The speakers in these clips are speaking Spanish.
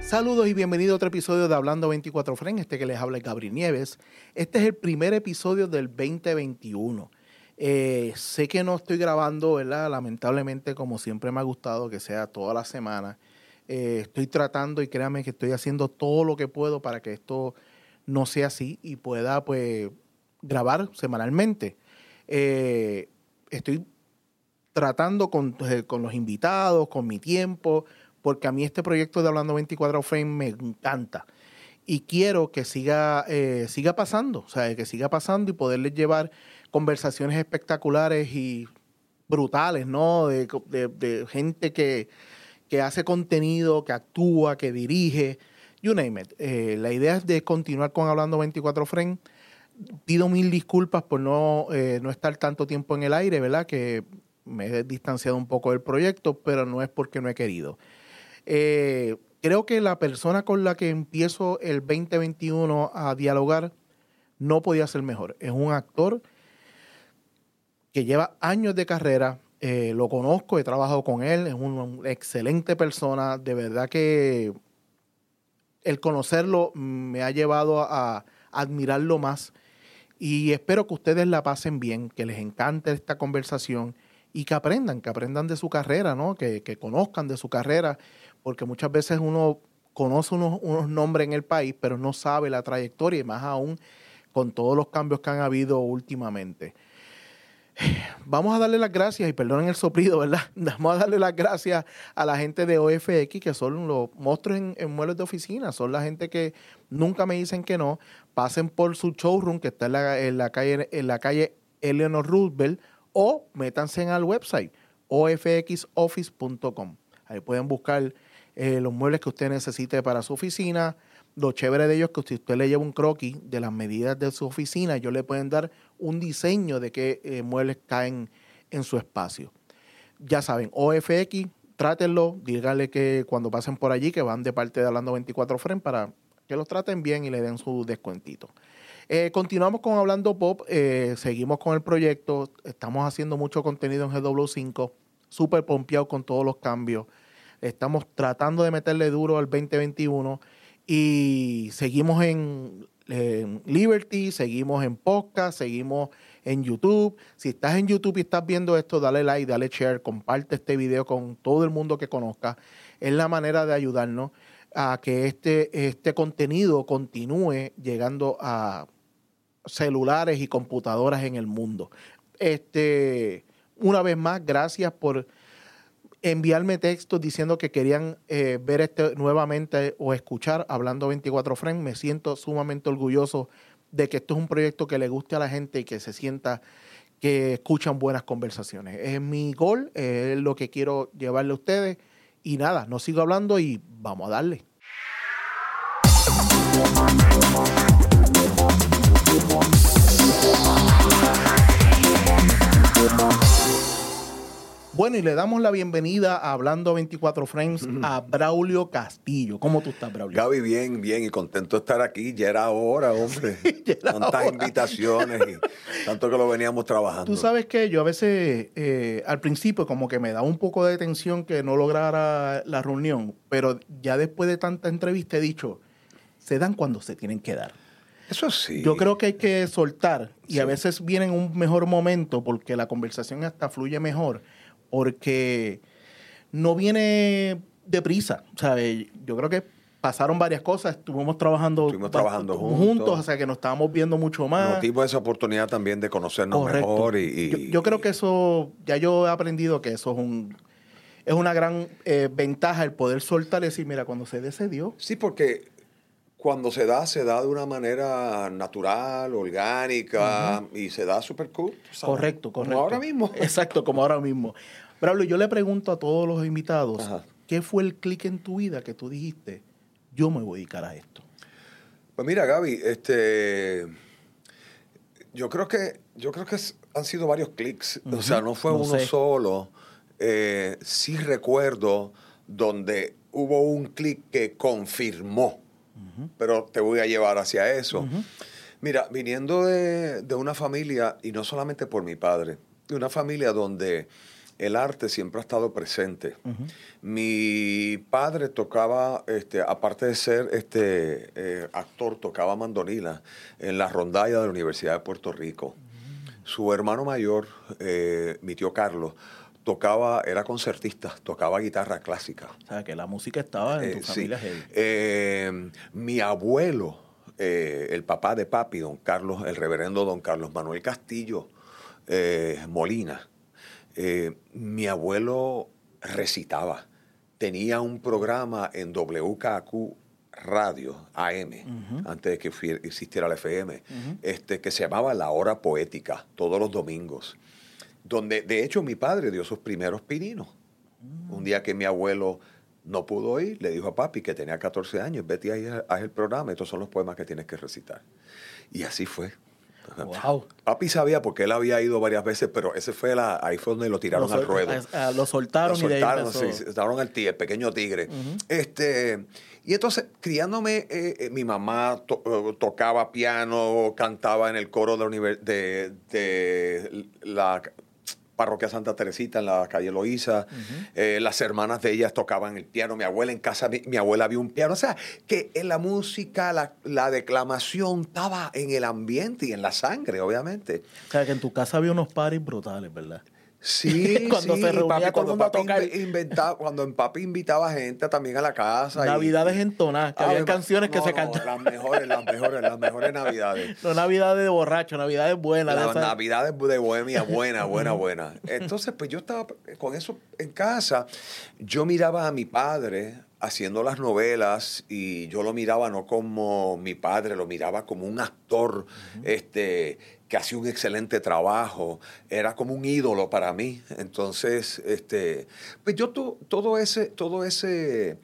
Saludos y bienvenido a otro episodio de Hablando 24 Frames, que les habla Gabriel Nieves. Este es el primer episodio del 2021. Sé que no estoy grabando, ¿verdad? Lamentablemente, como siempre me ha gustado, que sea toda la semana. Estoy tratando y créanme que estoy haciendo todo lo que puedo para que esto no sea así y pueda, pues, grabar semanalmente. Estoy tratando con los invitados, con mi tiempo, porque a mí este proyecto de Hablando 24 Frame me encanta. Y quiero que siga pasando, o sea, que siga pasando y poderles llevar conversaciones espectaculares y brutales, ¿no? De gente que hace contenido, que actúa, que dirige, you name it. La idea es de continuar con Hablando 24 Frame. Pido mil disculpas por no estar tanto tiempo en el aire, ¿verdad? Que me he distanciado un poco del proyecto, pero no es porque no he querido. Creo que la persona con la que empiezo el 2021 a dialogar no podía ser mejor. Es un actor que lleva años de carrera, lo conozco, he trabajado con él, es una excelente persona. De verdad que el conocerlo me ha llevado a admirarlo más y espero que ustedes la pasen bien, que les encante esta conversación y que aprendan de su carrera, ¿no? Que conozcan de su carrera, porque muchas veces uno conoce unos nombres en el país, pero no sabe la trayectoria, y más aún con todos los cambios que han habido últimamente. Vamos a darle las gracias, y perdonen el soplido, ¿verdad? Vamos a darle las gracias a la gente de OFX, que son los monstruos en muebles de oficina, son la gente que nunca me dicen que no. Pasen por su showroom, que está en la calle Eleanor Roosevelt, o métanse en el website ofxoffice.com. Ahí pueden buscar los muebles que usted necesite para su oficina. Lo chévere de ellos es que si usted le lleva un croquis de las medidas de su oficina, ellos le pueden dar un diseño de qué muebles caen en su espacio. Ya saben, OFX, trátenlo, díganle que cuando pasen por allí, que van de parte de Hablando 24 Frame, para que los traten bien y le den su descuentito. Continuamos con Hablando Pop, seguimos con el proyecto, estamos haciendo mucho contenido en GW5, súper pompeado con todos los cambios. Estamos tratando de meterle duro al 2021 y seguimos en Liberty, seguimos en podcast, seguimos en YouTube. Si estás en YouTube y estás viendo esto, dale like, dale share, comparte este video con todo el mundo que conozca. Es la manera de ayudarnos a que este contenido continúe llegando a celulares y computadoras en el mundo. Una vez más, gracias por enviarme textos diciendo que querían ver nuevamente o escuchar Hablando 24 Frames. Me siento sumamente orgulloso de que esto es un proyecto que le guste a la gente y que se sienta que escuchan buenas conversaciones. Es mi gol, es lo que quiero llevarle a ustedes. Y nada, no sigo hablando y vamos a darle. Bueno, y le damos la bienvenida a Hablando 24 Frames a Braulio Castillo. ¿Cómo tú estás, Braulio? Gaby, bien, bien, y contento de estar aquí. Ya era hora, hombre. Sí, ya era tantas hora. Invitaciones y tanto que lo veníamos trabajando. Tú sabes que yo a veces, al principio, como que me daba un poco de tensión que no lograra la reunión, pero ya después de tanta entrevista he dicho, se dan cuando se tienen que dar. Eso sí. Yo creo que hay que soltar y Sí. a veces viene en un mejor momento porque la conversación hasta fluye mejor, porque no viene deprisa, ¿sabes? Yo creo que pasaron varias cosas, estuvimos trabajando juntos, o sea que nos estábamos viendo mucho más. Nos dimos esa oportunidad también de conocernos Correcto. mejor. Yo creo que eso, ya yo he aprendido que eso es una gran ventaja el poder soltar y decir, mira, cuando se dé, se dio. Sí, porque cuando se da de una manera natural, orgánica, y se da súper cool. ¿Sabes? Correcto. Como ahora mismo. Exacto, como ahora mismo. Braulio, yo le pregunto a todos los invitados, Ajá. ¿qué fue el clic en tu vida que tú dijiste, yo me voy a dedicar a esto? Pues mira, Gaby, yo creo que han sido varios clics. O sea, no fue uno solo. Sí recuerdo donde hubo un clic que confirmó, pero te voy a llevar hacia eso. Mira, viniendo de una familia, y no solamente por mi padre, de una familia donde el arte siempre ha estado presente. Mi padre tocaba, aparte de ser actor, tocaba mandolina en la rondalla de la Universidad de Puerto Rico. Su hermano mayor, mi tío Carlos, era concertista, tocaba guitarra clásica. O sea, que la música estaba en tu familia heavy. Mi abuelo, el papá de papi, el reverendo don Carlos Manuel Castillo Molina, mi abuelo recitaba. Tenía un programa en WKQ Radio AM, antes de que existiera la FM, que se llamaba La Hora Poética, todos los domingos, donde de hecho mi padre dio sus primeros pininos. Un día que mi abuelo no pudo ir, le dijo a papi, que tenía 14 años, vete ahí, haz el programa, estos son los poemas que tienes que recitar. Y así fue. Wow. Papi sabía porque él había ido varias veces, pero ahí fue donde lo tiraron al ruedo. Lo soltaron y de ahí empezó. Sí, soltaron al tigre, el pequeño tigre. Y entonces, criándome, mi mamá tocaba piano, cantaba en el coro de la Parroquia Santa Teresita en la calle Loíza. Las hermanas de ellas tocaban el piano. Mi abuela en casa, mi abuela había un piano. O sea, que en la música, la declamación estaba en el ambiente y en la sangre, obviamente. O sea, que en tu casa había unos parties brutales, ¿verdad? Sí, cuando se reunía todo el mundo a tocar. Cuando papi invitaba gente también a la casa. Navidades entonadas, que había canciones que se cantaban. Las mejores Navidades. No Navidades de borracho, Navidades buenas. Las Navidades de bohemia, buena. Entonces, pues yo estaba con eso en casa. Yo miraba a mi padre haciendo las novelas y yo lo miraba no como mi padre, lo miraba como un actor, que hacía un excelente trabajo, era como un ídolo para mí. Entonces, pues yo todo ese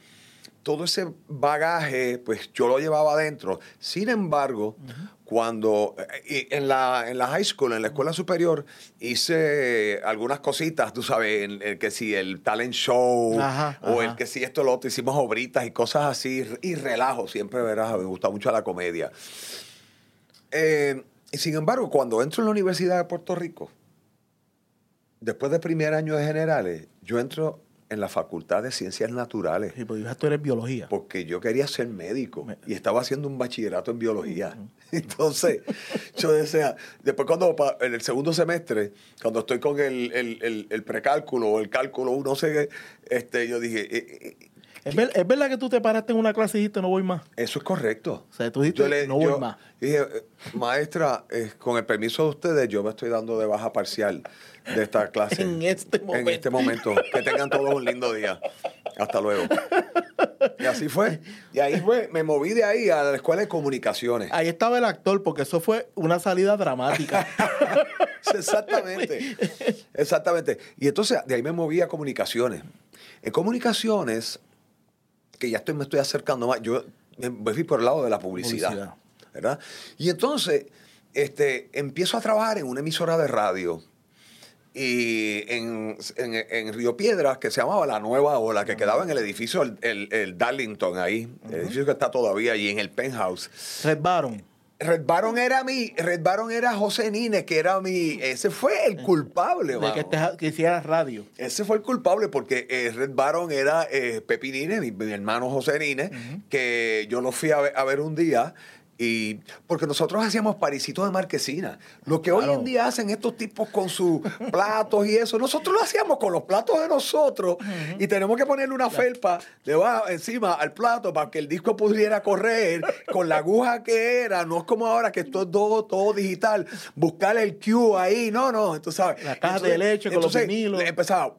bagaje, pues yo lo llevaba adentro. Sin embargo, cuando en la high school, en la escuela superior, hice algunas cositas, tú sabes, el que si el talent show, o el que si esto, lo otro, hicimos obritas y cosas así, y relajo, siempre verás, me gusta mucho la comedia. Y sin embargo, cuando entro en la Universidad de Puerto Rico, después del primer año de generales, yo entro en la Facultad de Ciencias Naturales. Sí, porque tú eres biología. Porque yo quería ser médico y estaba haciendo un bachillerato en biología. Entonces, yo decía, después en el segundo semestre, cuando estoy con el precálculo o el cálculo, no sé qué, yo dije... ¿Es verdad que tú te paraste en una clase y dijiste no voy más? Eso es correcto. O sea, tú dijiste no voy más. Dije, maestra, con el permiso de ustedes, yo me estoy dando de baja parcial de esta clase. En este momento. Que tengan todos un lindo día. Hasta luego. Y así fue. Y ahí me moví de ahí a la escuela de comunicaciones. Ahí estaba el actor, porque eso fue una salida dramática. Exactamente. Y entonces de ahí me moví a comunicaciones. En comunicaciones, que ya me estoy acercando más, yo me fui por el lado de la publicidad. ¿Verdad? Y entonces empiezo a trabajar en una emisora de radio y en Río Piedras, que se llamaba La Nueva Ola, que quedaba en el edificio el Darlington ahí, el edificio que está todavía allí en el penthouse. Red Baron era José Nínez, que era ese fue el culpable. De que hicieras radio. Ese fue el culpable porque Red Baron era Pepi Nínez, mi hermano José Nínez, que yo lo fui a ver un día. Y porque nosotros hacíamos parisitos de marquesina. Lo que hoy en día hacen estos tipos con sus platos y eso, nosotros lo hacíamos con los platos de nosotros y tenemos que ponerle una felpa debajo, encima al plato para que el disco pudiera correr con la aguja que era. No es como ahora que esto es todo digital. Buscar el cue ahí, no, tú sabes. La caja de leche con los vinilos. Empezaba...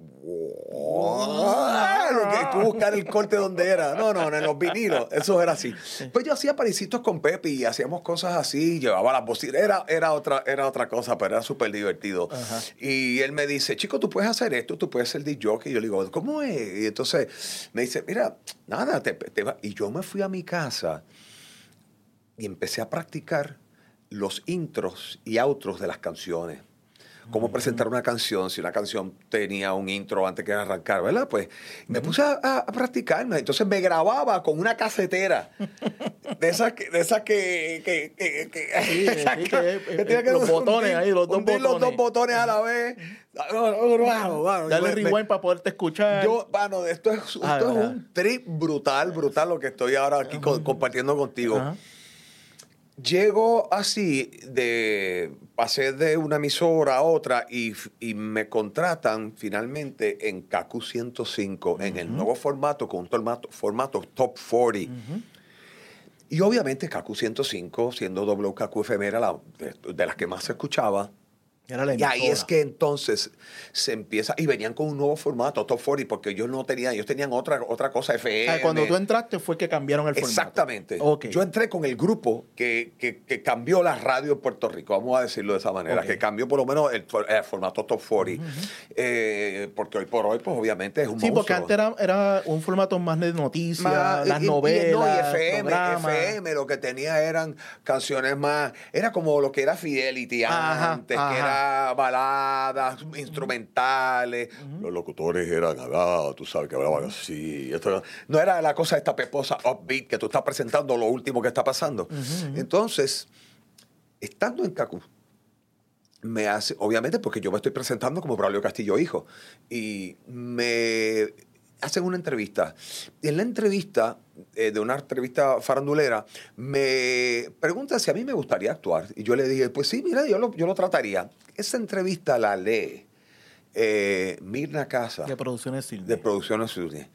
tú buscar el corte donde era. No, en los vinilos. Eso era así. Pues yo hacía parisitos con Pepe y hacíamos cosas así, llevaba las bocinas. Era otra cosa, pero era súper divertido. Y él me dice, chico, tú puedes hacer esto, tú puedes ser DJ jockey. Y yo le digo, ¿cómo es? Y entonces me dice, mira, nada, te va. Y yo me fui a mi casa y empecé a practicar los intros y outros de las canciones. cómo presentar una canción, si una canción tenía un intro antes que arrancar, ¿verdad? Pues me puse a practicarme. Entonces me grababa con una casetera de esas que tiene los botones ahí, los dos botones. Los dos botones a la vez. Dale rewind para poderte escuchar. Esto es un trip brutal lo que estoy ahora aquí compartiendo contigo. Ajá. Llego así, pasé de una emisora a otra y me contratan finalmente en KQ 105, en el nuevo formato, con un formato Top 40. Y obviamente KQ 105, siendo WKQ-FM, era de las que más se escuchaba. Era la y ahí es que entonces se empieza, y venían con un nuevo formato, Top 40, porque ellos tenían otra cosa, FM. Cuando tú entraste fue que cambiaron el formato. Exactamente. Okay. Yo entré con el grupo que cambió la radio en Puerto Rico, vamos a decirlo de esa manera, que cambió por lo menos el formato Top 40, porque hoy por hoy, pues obviamente es un monstruo. Sí, porque antes era un formato más de noticias, las novelas, FM lo que tenía eran canciones más, era como lo que era Fidelity antes, que era baladas, instrumentales. Los locutores eran, tú sabes, que hablaban así. Esto no era la cosa esta peposa upbeat que tú estás presentando lo último que está pasando. Entonces, estando en KQ, me hace, obviamente porque yo me estoy presentando como Braulio Castillo hijo, y me hacen una entrevista. En la entrevista, de una entrevista farandulera, me preguntan si a mí me gustaría actuar. Y yo le dije, pues sí, mira, yo lo trataría. Esa entrevista la lee Mirna Casa. De Producciones Sidney. De Producciones Sidney.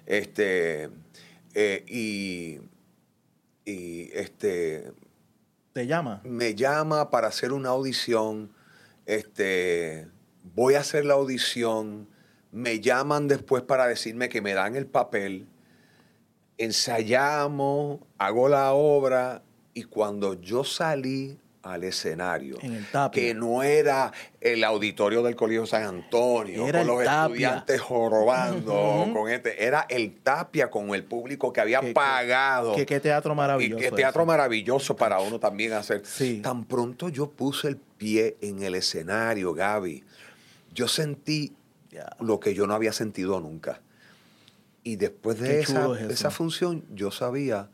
¿Te llama? Me llama para hacer una audición. Voy a hacer la audición. Me llaman después para decirme que me dan el papel. Ensayamos, hago la obra, y cuando yo salí al escenario, en el Tapia, que no era el auditorio del Colegio San Antonio, era con los Tapia, estudiantes jorobando, era el Tapia con el público que había pagado. Qué teatro maravilloso. Qué teatro maravilloso para uno también hacer. Sí. Tan pronto yo puse el pie en el escenario, Gaby, yo sentí lo que yo no había sentido nunca. Y después de esa función, yo sabía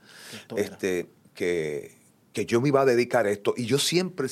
que yo me iba a dedicar a esto. Y yo siempre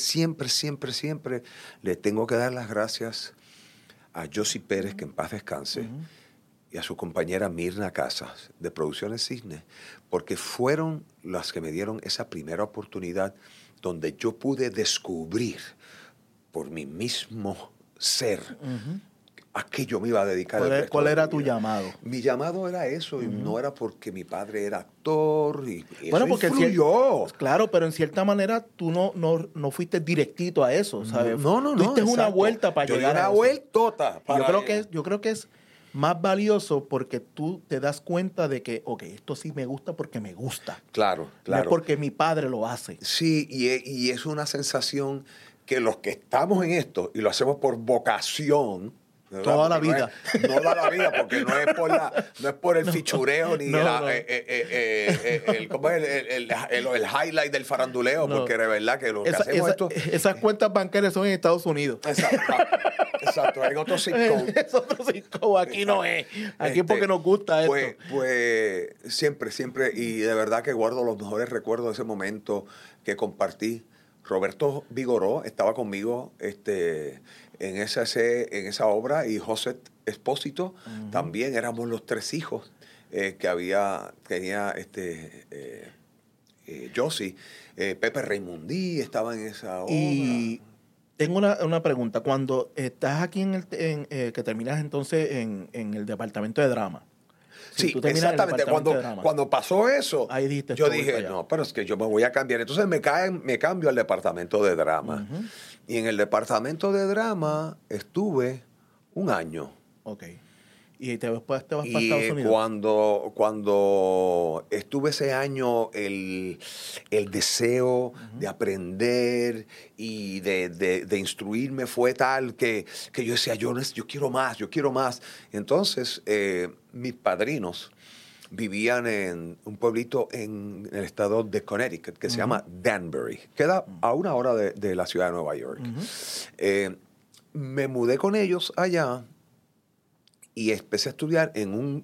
le tengo que dar las gracias a Josie Pérez, que en paz descanse, y a su compañera Mirna Casas, de Producciones Cisne, porque fueron las que me dieron esa primera oportunidad donde yo pude descubrir por mi mismo ser a qué yo me iba a dedicar. ¿Cuál era tu llamado? Mi llamado era eso, y no era porque mi padre era actor, y bueno, eso porque influyó. Claro, pero en cierta manera tú no fuiste directito a eso, ¿sabes? No. Diste una vuelta para llegar a eso. Una vueltota. Yo creo que es más valioso porque tú te das cuenta de que, esto sí me gusta porque me gusta. Claro. No es porque mi padre lo hace. Sí, y es una sensación que los que estamos en esto y lo hacemos por vocación, ¿verdad? Toda la vida. No toda la vida, porque no es por el fichureo ni ¿cómo es el highlight del faranduleo, porque de verdad que lo que hacemos esto. Esas cuentas bancarias son en Estados Unidos. Exacto, en otro zip code. Es otro zip code, aquí no es. Aquí es porque nos gusta esto. Pues siempre, y de verdad que guardo los mejores recuerdos de ese momento que compartí. Roberto Vigoró estaba conmigo en esa obra, y José Espósito también. Éramos los tres hijos que tenía Josie. Pepe Raimundí estaba en esa obra. Y tengo una pregunta. Cuando estás aquí que terminas entonces en el departamento de drama. Sí, exactamente. Cuando pasó eso, ahí yo dije, no, pero es que yo me voy a cambiar. Entonces me cambio al departamento de drama. Y en el departamento de drama estuve un año. Ok. ¿Y después te vas para Estados Unidos? Cuando estuve ese año, el deseo de aprender y de instruirme fue tal que yo decía, yo quiero más. Entonces, mis padrinos vivían en un pueblito en el estado de Connecticut que se llama Danbury. Queda a una hora de la ciudad de Nueva York. me mudé con ellos allá y empecé a estudiar en un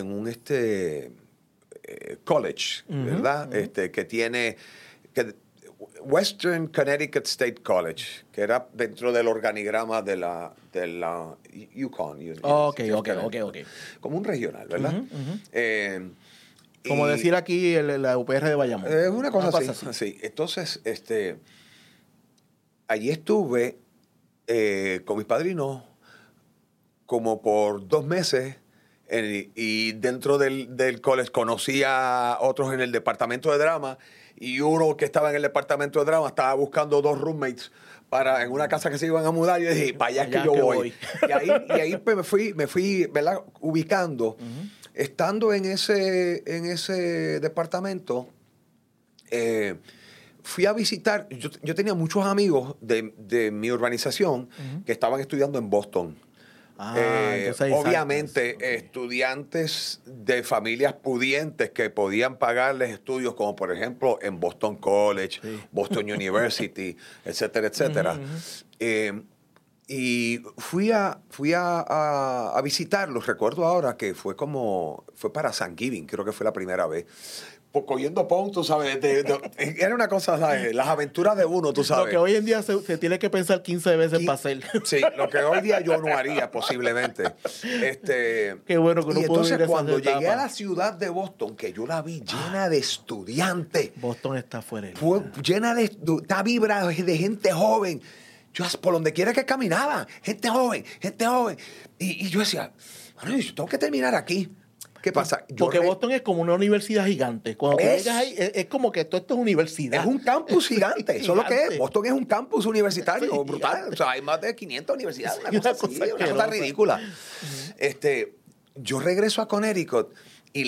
college, ¿verdad? Que tiene Western Connecticut State College, que era dentro del organigrama de la UConn. Ok. Como un regional, ¿verdad? Como decir aquí la UPR de Bayamón. Es una cosa así. Entonces, allí estuve con mis padrinos como por 2 meses. Y dentro del college conocí a otros en el departamento de drama, y uno que estaba en el departamento de drama estaba buscando 2 roommates en una casa que se iban a mudar. Y yo dije, para allá es que yo voy. Y ahí pues me fui, ¿verdad?, ubicando. Estando en ese departamento, fui a visitar. Yo tenía muchos amigos de mi urbanización que estaban estudiando en Boston. Obviamente, estudiantes de familias pudientes que podían pagarles estudios, como por ejemplo en Boston College, Boston University, etcétera, etcétera. Y fui a visitarlos. Recuerdo ahora que fue para Thanksgiving, creo que fue la primera vez. Cogiendo puntos, ¿sabes? Era una cosa, ¿sabes? Las aventuras de uno, tú sabes. Lo que hoy en día se tiene que pensar 15 veces para hacer. Sí, lo que hoy día yo no haría, posiblemente. Qué bueno que uno y pudo entonces, ir cuando llegué a la ciudad de Boston, que yo la vi llena de estudiantes. Boston está fuera. Fue llena está vibra de gente joven. Yo, por donde quiera que caminaba, gente joven. Y yo decía, bueno, yo tengo que terminar aquí. ¿Qué pasa? Porque Boston es como una universidad gigante. Cuando tú llegas ahí, es como que esto es universidad. Es un campus gigante. Eso es lo que es. Boston es un campus universitario brutal. O sea, hay más de 500 universidades. Una cosa ridícula. Yo regreso a Connecticut y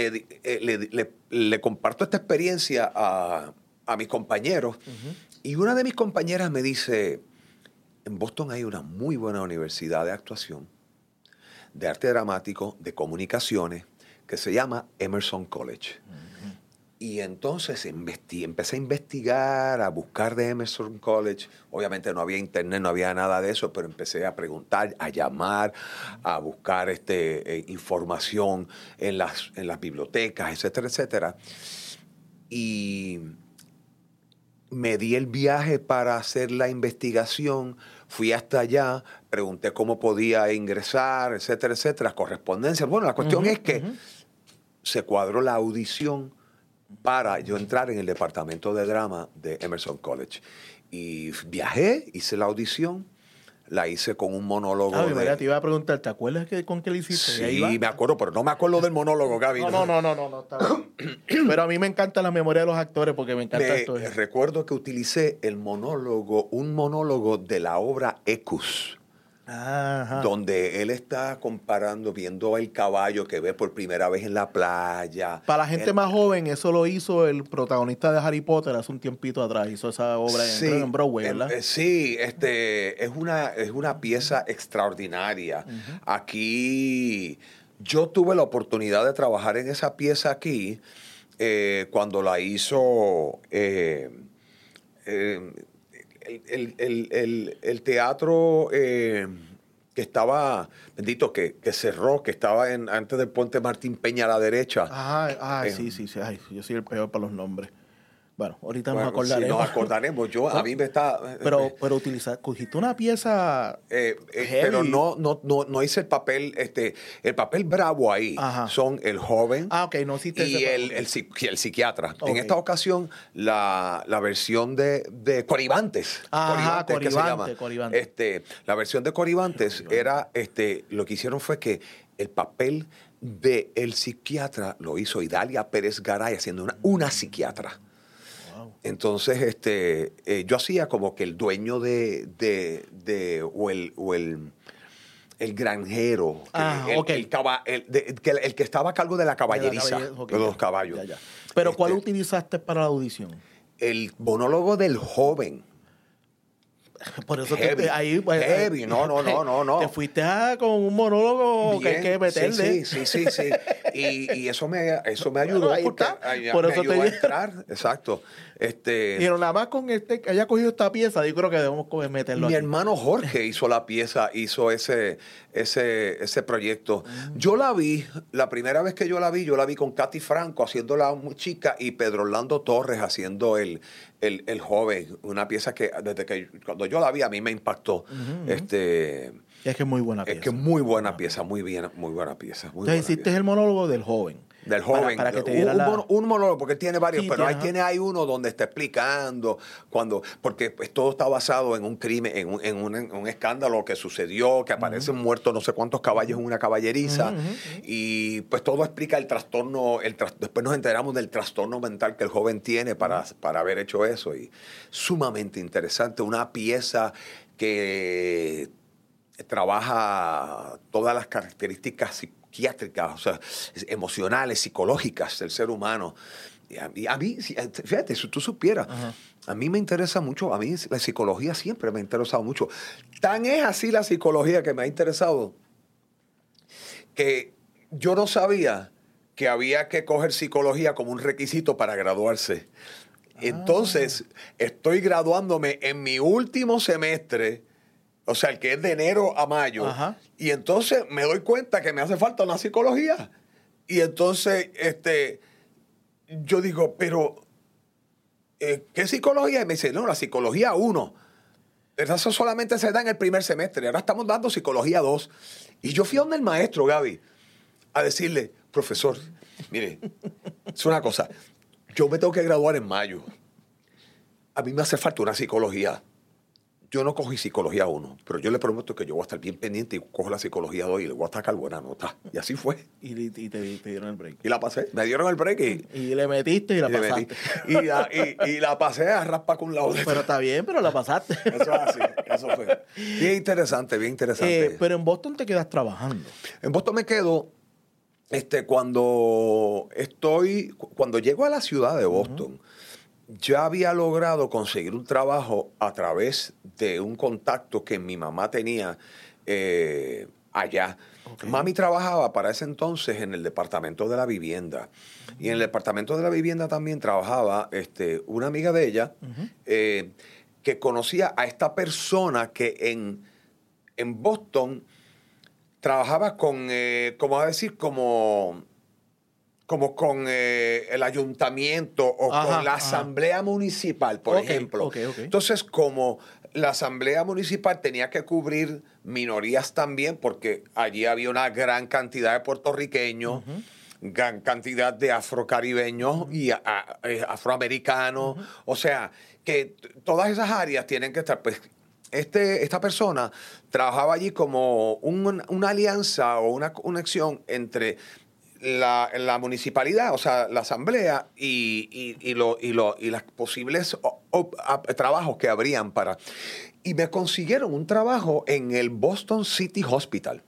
le comparto esta experiencia a mis compañeros. Y una de mis compañeras me dice, en Boston hay una muy buena universidad de actuación, de arte dramático, de comunicaciones, que se llama Emerson College. Y entonces empecé a investigar, a buscar de Emerson College. Obviamente no había internet, no había nada de eso, pero empecé a preguntar, a llamar, a buscar información en las bibliotecas, etcétera, etcétera. Y me di el viaje para hacer la investigación. Fui hasta allá, pregunté cómo podía ingresar, etcétera, etcétera, correspondencia. Bueno, la cuestión es que se cuadró la audición para yo entrar en el departamento de drama de Emerson College. Y viajé, hice la audición, la hice con un monólogo. Mira, te iba a preguntar, ¿te acuerdas con qué le hiciste? Sí, me acuerdo, pero no me acuerdo del monólogo, Gaby. No, está bien. Pero a mí me encanta la memoria de los actores porque me encanta esto. Recuerdo que utilicé un monólogo de la obra Ecus. Donde él está viendo el caballo que ve por primera vez en la playa. Para la gente más joven, eso lo hizo el protagonista de Harry Potter hace un tiempito atrás. Hizo esa obra en Broadway, ¿verdad? Sí, es una pieza extraordinaria. Aquí yo tuve la oportunidad de trabajar en esa pieza aquí cuando la hizo el teatro que estaba, bendito, que cerró, que estaba antes del Puente Martín Peña a la derecha. Sí. Ay, yo soy el peor para los nombres. Bueno, ahorita nos acordaremos. Sí, nos acordaremos. A mí me está... Pero cogiste una pieza pero no hice el papel, el papel bravo ahí. Son el joven no hiciste y el psiquiatra. En esta ocasión, la versión de Coribantes. Coribantes. La versión de Coribantes era, lo que hicieron fue que el papel del psiquiatra lo hizo Idalia Pérez Garay haciendo una psiquiatra. Entonces, yo hacía como que el dueño el granjero, el que estaba a cargo de la caballeriza, de los caballos. Ya. Pero ¿cuál utilizaste para la audición? El monólogo del joven. Por eso heavy. No. Te fuiste con un monólogo que hay que meterle. Sí. Y eso me ayudó Bueno, porque por me eso ayudó a entrar. Exacto. Pero nada más con que haya cogido esta pieza, yo creo que debemos meterlo Mi aquí. hermano Jorge hizo la pieza, hizo ese proyecto. Yo la vi, la primera vez que yo la vi con Katy Franco haciendo la chica y Pedro Orlando Torres haciendo el joven. Una pieza que cuando yo la vi a mí me impactó. Es que es muy buena pieza. Es que es muy buena pieza, muy buena pieza. Entonces hiciste el monólogo del joven. Del joven. Para que te diera un monólogo, porque tiene varios, sí, pero hay uno donde está explicando porque pues, todo está basado en un crimen, en un escándalo que sucedió, que aparecen muertos no sé cuántos caballos en una caballeriza, y pues todo explica el trastorno, después nos enteramos del trastorno mental que el joven tiene para haber hecho eso, y sumamente interesante, una pieza que trabaja todas las características psiquiátricas, o sea, emocionales, psicológicas del ser humano. Y a mí, fíjate, si tú supieras, a mí me interesa mucho, a mí la psicología siempre me ha interesado mucho. Tan es así la psicología que me ha interesado que yo no sabía que había que coger psicología como un requisito para graduarse. Entonces, estoy graduándome en mi último semestre, o sea, el que es de enero a mayo. Y entonces me doy cuenta que me hace falta una psicología. Y entonces, yo digo, pero, ¿qué psicología? Y me dice, no, la psicología 1. Pero eso solamente se da en el primer semestre. Ahora estamos dando psicología 2. Y yo fui a donde el maestro, Gaby, a decirle, profesor, mire, es una cosa, yo me tengo que graduar en mayo. A mí me hace falta una psicología. Yo no cogí psicología 1, pero yo le prometo que yo voy a estar bien pendiente y cojo la psicología 2 y le voy a sacar buena nota. Y así fue. Y te dieron el break. Y la pasé. Me dieron el break y le metiste y la pasaste. Y la pasé a raspa con la otra. Pero está bien, pero la pasaste. Eso es así. Eso fue. Bien interesante, bien interesante. Pero en Boston te quedas trabajando. En Boston me quedo cuando llego a la ciudad de Boston. Ya había logrado conseguir un trabajo a través de un contacto que mi mamá tenía allá. Mami trabajaba para ese entonces en el Departamento de la Vivienda. Y en el Departamento de la Vivienda también trabajaba una amiga de ella que conocía a esta persona que en Boston trabajaba con, como con el ayuntamiento o con la asamblea municipal, por ejemplo. Entonces, como la asamblea municipal tenía que cubrir minorías también, porque allí había una gran cantidad de puertorriqueños, gran cantidad de afrocaribeños y afroamericanos. O sea, que todas esas áreas tienen que estar... Pues, esta persona trabajaba allí como una alianza o una conexión entre la municipalidad, o sea, la asamblea y las posibles trabajos que habrían para... Y me consiguieron un trabajo en el Boston City Hospital.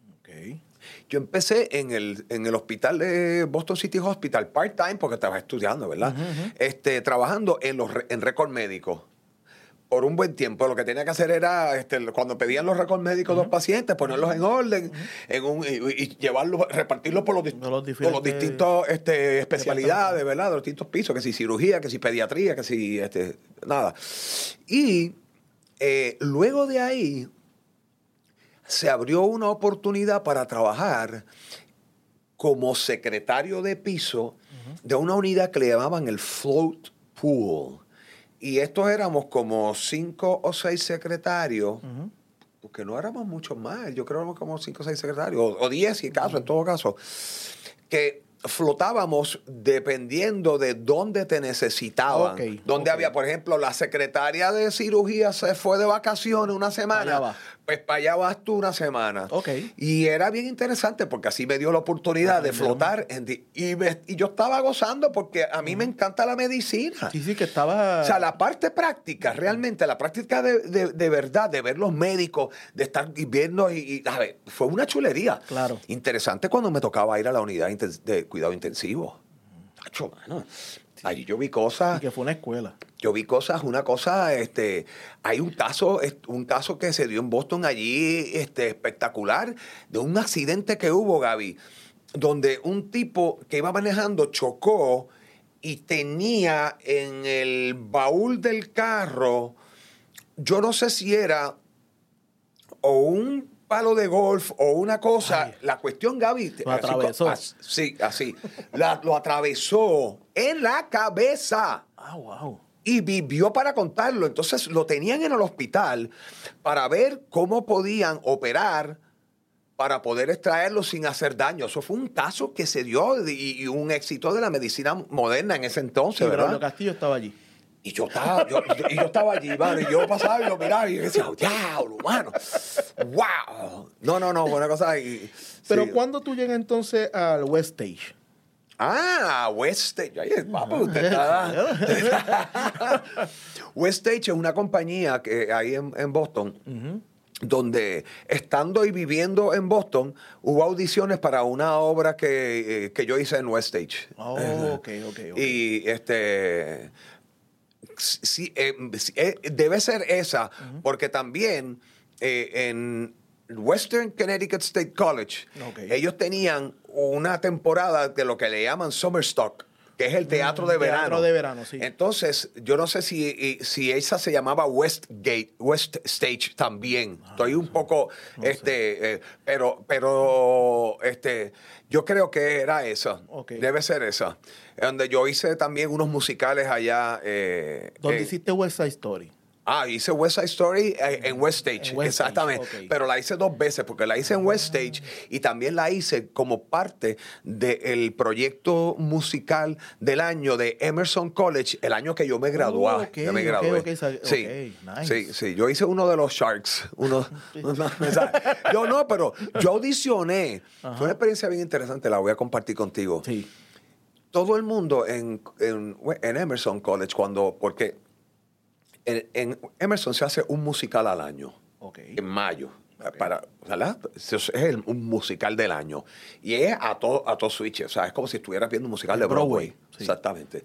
Yo empecé en el hospital de Boston City Hospital, part-time, porque estaba estudiando, ¿verdad? Trabajando en récord médico. Por un buen tiempo. Lo que tenía que hacer era, cuando pedían los récords médicos de los pacientes, ponerlos en orden y llevarlos, repartirlos por los distintos especialidades, ¿verdad? De los distintos pisos, que si cirugía, que si pediatría, que si nada. Y luego de ahí se abrió una oportunidad para trabajar como secretario de piso de una unidad que le llamaban el float pool. Y estos éramos como 5 o 6 secretarios, porque no éramos muchos más, yo creo que éramos como 5 o 6 secretarios, o 10 si acaso, en todo caso, que flotábamos dependiendo de dónde te necesitaban. Donde había, por ejemplo, la secretaria de cirugía se fue de vacaciones una semana. Pues para allá vas tú una semana. Y era bien interesante porque así me dio la oportunidad de flotar. Y yo estaba gozando porque a mí me encanta la medicina. Sí, que estaba... O sea, la parte práctica, realmente, la práctica de verdad, de ver los médicos, de estar viendo a ver, fue una chulería. Claro. Interesante cuando me tocaba ir a la unidad de cuidado intensivo. Tacho, mano. Allí yo vi cosas... Y que fue una escuela. Yo vi una cosa, hay un caso que se dio en Boston allí, espectacular, de un accidente que hubo, Gaby. donde un tipo que iba manejando chocó y tenía en el baúl del carro, yo no sé si era o un palo de golf o una cosa. Ay, la cuestión, Gaby, lo atravesó. Sí, así. Lo atravesó en la cabeza. Ah, wow. Y vivió para contarlo. Entonces lo tenían en el hospital para ver cómo podían operar para poder extraerlo sin hacer daño. Eso fue un caso que se dio y un éxito de la medicina moderna en ese entonces, sí, ¿verdad? Braulio Castillo estaba allí. Y yo estaba allí, mano, y yo pasaba y lo miraba y yo decía, diablo, mano, wow. No, buena cosa. Pero sí. ¿cuándo tú llegas entonces al West Stage? West Stage. Ay, papá, usted está... West Stage es una compañía que hay en Boston, donde estando y viviendo en Boston, hubo audiciones para una obra que yo hice en West Stage. Oh, ok. Y sí, debe ser esa, porque también en Western Connecticut State College, ellos tenían una temporada de lo que le llaman Summer Stock, que es el teatro de verano. Teatro de verano, sí. Entonces, yo no sé si esa se llamaba West Stage también. Estoy un poco, pero yo creo que era esa. Okay. Debe ser esa. Donde yo hice también unos musicales allá. ¿Dónde hiciste West Side Story? Hice West Side Story en West Stage, exactamente. Okay. Pero la hice 2 veces, porque la hice en West Stage y también la hice como parte del proyecto musical del año de Emerson College, el año que yo me gradué. Yo me gradué. Sí, nice. sí. Yo hice uno de los Sharks. Pero yo audicioné. Ajá. Fue una experiencia bien interesante, la voy a compartir contigo. Sí. Todo el mundo en Emerson College, porque en Emerson se hace un musical al año, en mayo. Eso es un musical del año. Y es a todo switch. O sea, es como si estuvieras viendo un musical de Broadway. Sí. Exactamente.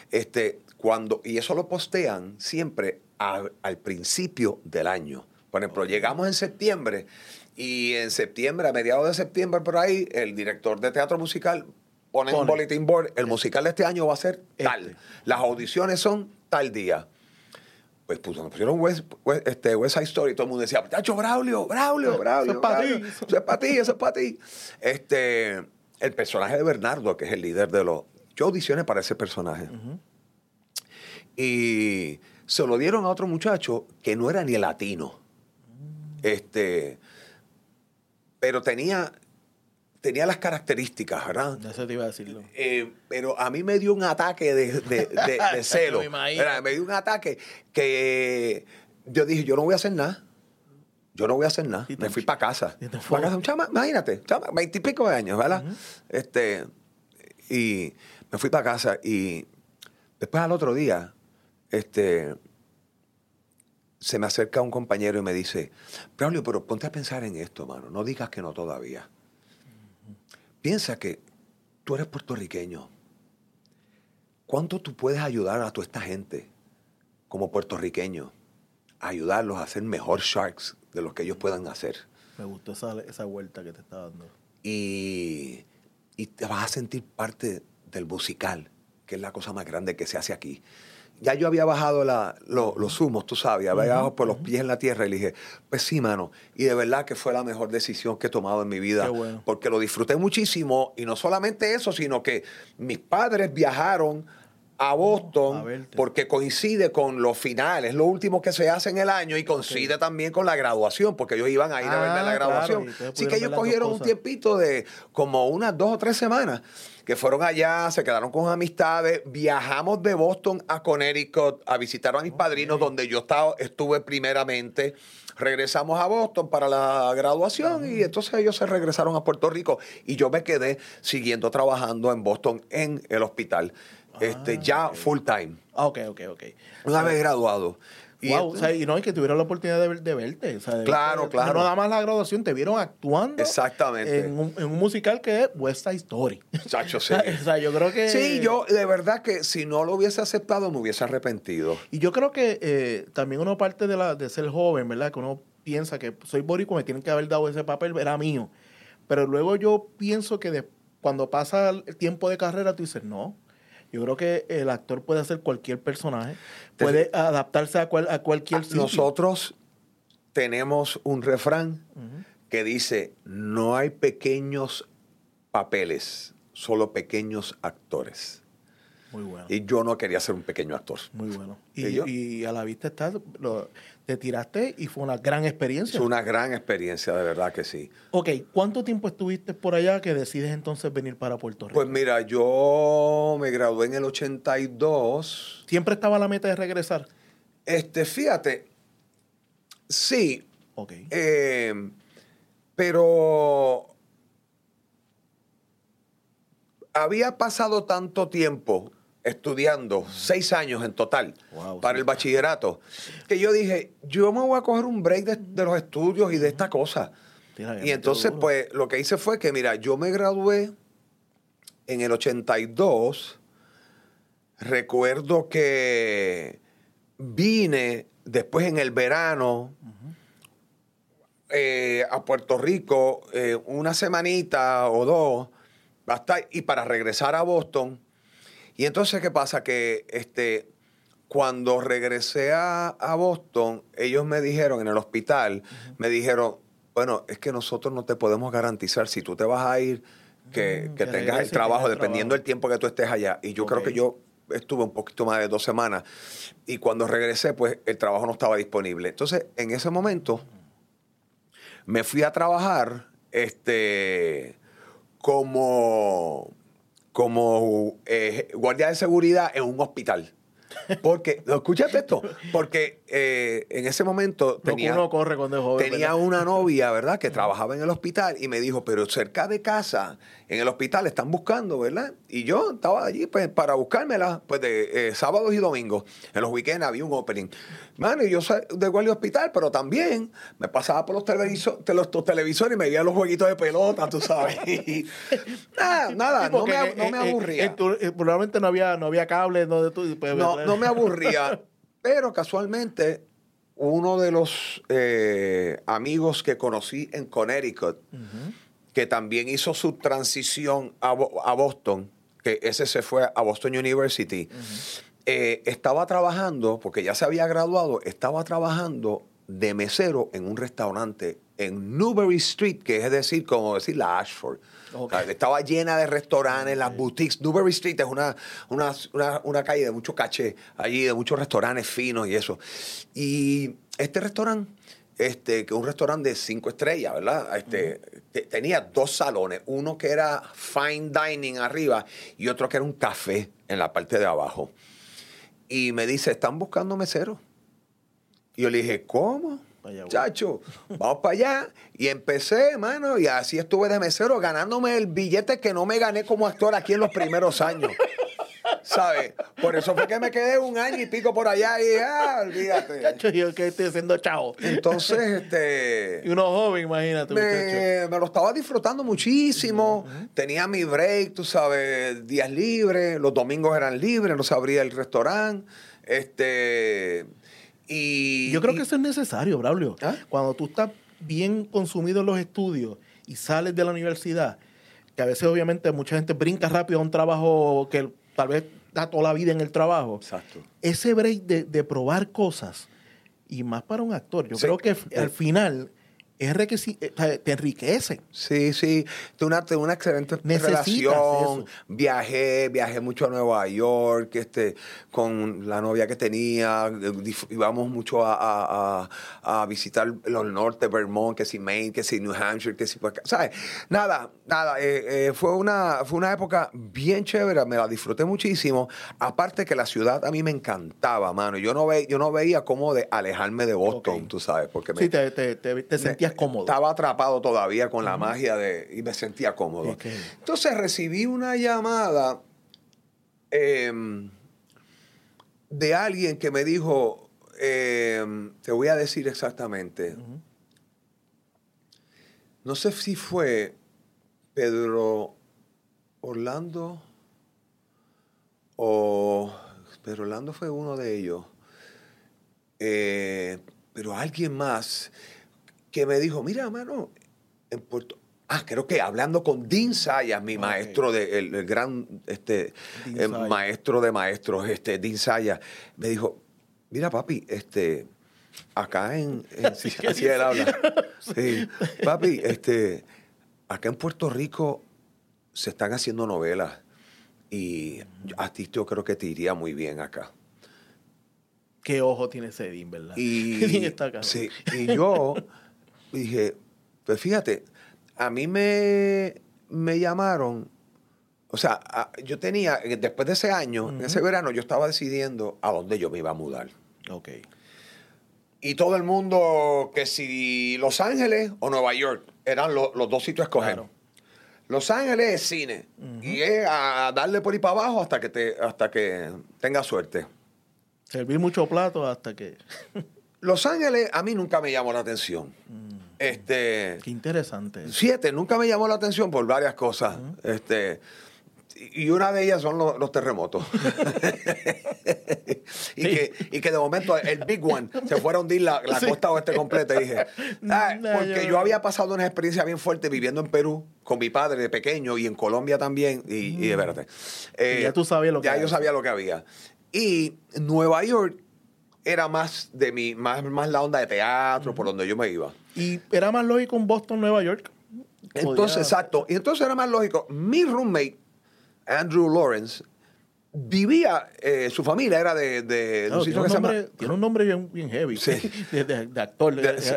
Y eso lo postean siempre al principio del año. Por ejemplo, llegamos en septiembre y en septiembre, a mediados de septiembre por ahí, el director de teatro musical pone un bulletin board. El musical de este año va a ser tal. Las audiciones son tal día. Pues nos pusieron West Side Story y todo el mundo decía, ¡Tacho, Braulio! Eso es para ti. El personaje de Bernardo, que es el líder de los... Yo audicioné para ese personaje. Y se lo dieron a otro muchacho que no era ni latino. Pero tenía las características, ¿verdad? Eso te iba a decirlo. Pero a mí me dio un ataque de celo. Me dio un ataque que yo dije, yo no voy a hacer nada. Me fui para casa. Imagínate, 20 y pico de años, ¿verdad? Y me fui para casa y después al otro día, se me acerca un compañero y me dice, Braulio, pero ponte a pensar en esto, mano. No digas que no todavía. Piensa que tú eres puertorriqueño. ¿Cuánto tú puedes ayudar a toda esta gente como puertorriqueño? A ayudarlos a hacer mejor Sharks de lo que ellos puedan hacer. Me gustó esa vuelta que te está dando. Y te vas a sentir parte del musical, que es la cosa más grande que se hace aquí. Ya yo había bajado los humos, tú sabes, había bajado por los pies en la tierra y le dije, pues sí, mano, y de verdad que fue la mejor decisión que he tomado en mi vida. Qué bueno. Porque lo disfruté muchísimo y no solamente eso, sino que mis padres viajaron a Boston porque coincide con los finales, lo último que se hace en el año y coincide también con la graduación, porque ellos iban a ir a verme la graduación. Claro, así que ellos cogieron un tiempito de como unas 2 o 3 semanas que fueron allá, se quedaron con amistades, viajamos de Boston a Connecticut a visitar a mis padrinos, donde yo estuve primeramente. Regresamos a Boston para la graduación y entonces ellos se regresaron a Puerto Rico y yo me quedé siguiendo trabajando en Boston en el hospital. Ya full time. Ok. Una vez graduado. Wow, y no, es que tuvieron la oportunidad de verte. O sea, Claro. No nada más la graduación, te vieron actuando. Exactamente. En un musical que es West Side Story. Chacho, sí. O sea, yo creo que... Sí, yo de verdad que si no lo hubiese aceptado me hubiese arrepentido. Y yo creo que también uno parte de ser joven, ¿verdad? Que uno piensa que soy boricua, me tienen que haber dado ese papel, era mío. Pero luego yo pienso que cuando pasa el tiempo de carrera, tú dices, no, yo creo que el actor puede hacer cualquier personaje, puede adaptarse a cualquier sitio. Nosotros tenemos un refrán que dice, no hay pequeños papeles, solo pequeños actores. Muy bueno. Y yo no quería ser un pequeño actor. Muy bueno. Y a la vista está, te tiraste y fue una gran experiencia. Fue una gran experiencia, de verdad que sí. Ok, ¿cuánto tiempo estuviste por allá que decides entonces venir para Puerto Rico? Pues mira, yo me gradué en el 82. ¿Siempre estaba la meta de regresar? Fíjate, sí. Ok. Pero había pasado tanto tiempo estudiando, 6 años en total, para el bachillerato, que yo dije, yo me voy a coger un break de los estudios y de esta cosa. Y entonces, pues, lo que hice fue que, mira, yo me gradué en el 82. Recuerdo que vine después en el verano a Puerto Rico una semanita o dos, y para regresar a Boston. Y entonces, ¿qué pasa? Que cuando regresé a Boston, ellos me dijeron en el hospital, me dijeron, bueno, es que nosotros no te podemos garantizar si tú te vas a ir, que tengas el trabajo, dependiendo del tiempo que tú estés allá. Y yo creo que yo estuve un poquito más de 2 semanas. Y cuando regresé, pues el trabajo no estaba disponible. Entonces, en ese momento, me fui a trabajar como guardia de seguridad en un hospital. Porque, escúchate esto, porque en ese momento uno corre cuando es joven, tenía una novia, ¿verdad?, que trabajaba en el hospital y me dijo, pero cerca de casa, en el hospital, están buscando, ¿verdad? Y yo estaba allí pues para buscármela, pues de sábados y domingos. En los weekends había un opening. Mano, y yo soy de guardia de hospital, pero también me pasaba por los televisores y me veía los jueguitos de pelota, tú sabes. Y nada, no me aburría. Probablemente no había cable donde tú... Pues, no me aburría, pero casualmente uno de los amigos que conocí en Connecticut, que también hizo su transición a Boston, que ese se fue a Boston University, estaba trabajando, porque ya se había graduado, estaba trabajando de mesero en un restaurante en Newbury Street, que es decir, como decir la Ashford. Okay. O sea, estaba llena de restaurantes, las boutiques. Newbury Street es una calle de mucho caché, allí de muchos restaurantes finos y eso. Y este restaurante, que es un restaurante de 5 estrellas, ¿verdad? Tenía 2 salones, uno que era fine dining arriba y otro que era un café en la parte de abajo. Y me dice, ¿están buscando meseros? Y yo le dije, ¿cómo? Chacho, vamos para allá. Y empecé, mano, y así estuve de mesero ganándome el billete que no me gané como actor aquí en los primeros años. ¿Sabes? Por eso fue que me quedé 1 año y pico por allá y olvídate. Chacho, yo que estoy haciendo chavo. Entonces, y uno joven, imagínate. Me lo estaba disfrutando muchísimo. Tenía mi break, tú sabes, días libres. Los domingos eran libres, no se abría el restaurante. Yo creo que eso es necesario, Braulio. ¿Ah? Cuando tú estás bien consumido en los estudios y sales de la universidad, que a veces obviamente mucha gente brinca rápido a un trabajo que tal vez da toda la vida en el trabajo. Exacto. Ese break de probar cosas, y más para un actor, yo creo que al final te enriquece. Sí. Tuve una excelente relación. Viajé mucho a Nueva York, con la novia que tenía. Íbamos mucho a visitar los norte, Vermont, que si Maine, que si New Hampshire, que si... ¿Sabes? Nada. Fue una época bien chévere, me la disfruté muchísimo. Aparte que la ciudad a mí me encantaba, mano. Yo no veía cómo de alejarme de Boston, tú sabes. Porque sí, te sentías cómodo. Estaba atrapado todavía con la magia y me sentía cómodo. Okay. Entonces recibí una llamada de alguien que me dijo, te voy a decir exactamente, no sé si fue Pedro Orlando Pedro Orlando fue uno de ellos, pero alguien más que me dijo, mira, mano, creo que hablando con Dean Zayas, mi maestro, el gran maestro de maestros, Dean Zayas, me dijo, mira papi, acá así él habla. Sí, papi, acá en Puerto Rico se están haciendo novelas y a ti yo creo que te iría muy bien acá. Qué ojo tiene ese Dean, ¿verdad? Y, está acá. Sí, y yo dije, pues fíjate, a mí me llamaron, o sea, yo tenía, después de ese año, en ese verano, yo estaba decidiendo a dónde yo me iba a mudar. Ok. Y todo el mundo, que si Los Ángeles o Nueva York, eran los dos sitios a escoger. Claro. Los Ángeles es cine, y es a darle por ahí para abajo hasta que tengas suerte. Servir mucho plato hasta que... Los Ángeles a mí nunca me llamó la atención. Qué interesante. 7, nunca me llamó la atención por varias cosas. Y una de ellas son los terremotos. y que de momento el big one se fuera a hundir la costa oeste completa. Y dije, porque yo había pasado una experiencia bien fuerte viviendo en Perú con mi padre de pequeño y en Colombia también. Y espérate. Ya tú sabías lo que había. Ya yo sabía lo que había. Y Nueva York era más más la onda de teatro, por donde yo me iba. ¿Y era más lógico en Boston, Nueva York? Entonces, exacto. Y entonces era más lógico. Mi roommate, Andrew Lawrence, vivía, su familia era de un sitio que se llama... Tiene un nombre bien heavy. Sí. de actor.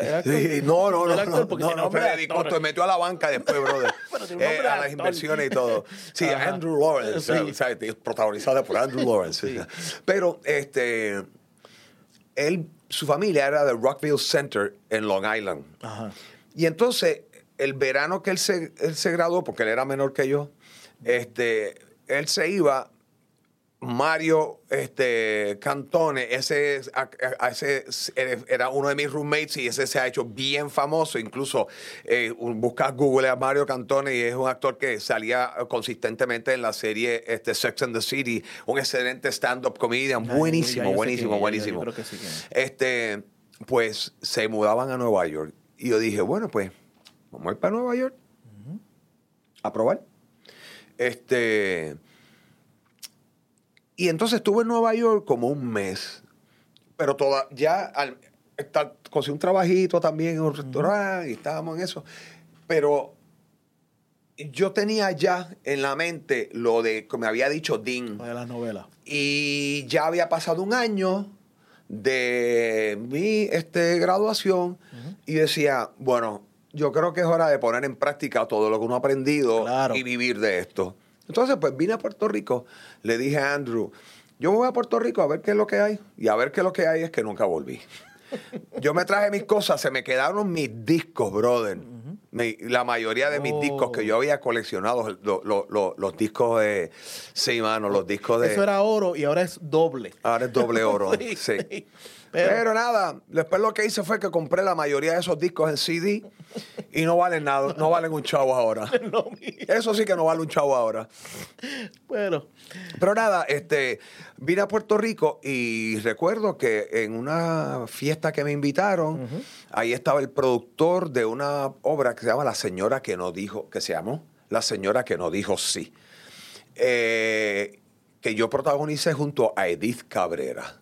No, Federico, te metió a la banca después, brother. A las inversiones y todo. Sí, Andrew Lawrence. Sí. O sea, protagonizada por Andrew Lawrence. Sí. Pero, su familia era de Rockville Center en Long Island. Ajá. Y entonces, el verano que él se graduó, porque él era menor que yo, él se iba, Mario Cantone, ese era uno de mis roommates y ese se ha hecho bien famoso. Incluso buscas Google a Mario Cantone y es un actor que salía consistentemente en la serie Sex and the City, un excelente stand-up comedian, buenísimo. Yo creo que sí, pues se mudaban a Nueva York y yo dije, bueno, pues vamos a ir para Nueva York a probar. Y entonces estuve en Nueva York como un mes, pero conseguí un trabajito también en un restaurante y estábamos en eso, pero yo tenía ya en la mente lo de que me había dicho Dean. De las novelas. Y ya había pasado un año de mi graduación y decía, bueno, yo creo que es hora de poner en práctica todo lo que uno ha aprendido y vivir de esto. Entonces, pues vine a Puerto Rico, le dije a Andrew, yo me voy a Puerto Rico a ver qué es lo que hay. Y a ver qué es lo que hay es que nunca volví. Yo me traje mis cosas, se me quedaron mis discos, brother. La mayoría de mis discos que yo había coleccionado, los discos de... Sí, mano, los discos de... Eso era oro y ahora es doble. Ahora es doble oro, sí. Pero nada, después lo que hice fue que compré la mayoría de esos discos en CD y no valen nada, no valen un chavo ahora. Eso sí que no vale un chavo ahora. Bueno. Pero nada, vine a Puerto Rico y recuerdo que en una fiesta que me invitaron, ahí estaba el productor de una obra que se llama La Señora que no dijo, que se llamó La Señora que no dijo sí. Que yo protagonicé junto a Edith Cabrera.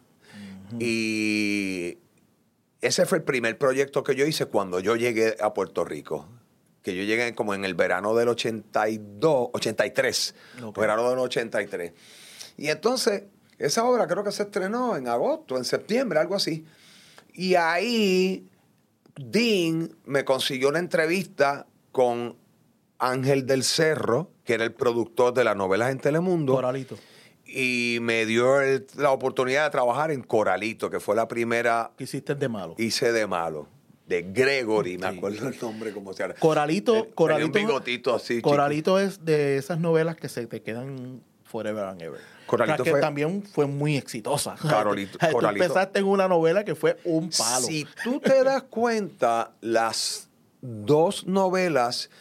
Y ese fue el primer proyecto que yo hice cuando yo llegué a Puerto Rico. Que yo llegué como en el verano del 83. Verano del 83. Y entonces, esa obra creo que se estrenó en agosto, en septiembre, algo así. Y ahí Dean me consiguió una entrevista con Ángel del Cerro, que era el productor de las novelas en Telemundo. Coralito. Y me dio la oportunidad de trabajar en Coralito, que fue la primera... ¿Qué hiciste de malo? Hice de malo. De Gregory, me acuerdo el nombre, como se llama. Coralito. Un bigotito así. Coralito es de esas novelas que se te quedan forever and ever. Coralito que también fue muy exitosa. Coralito. Tú empezaste en una novela que fue un palo. Si tú te das cuenta, las dos novelas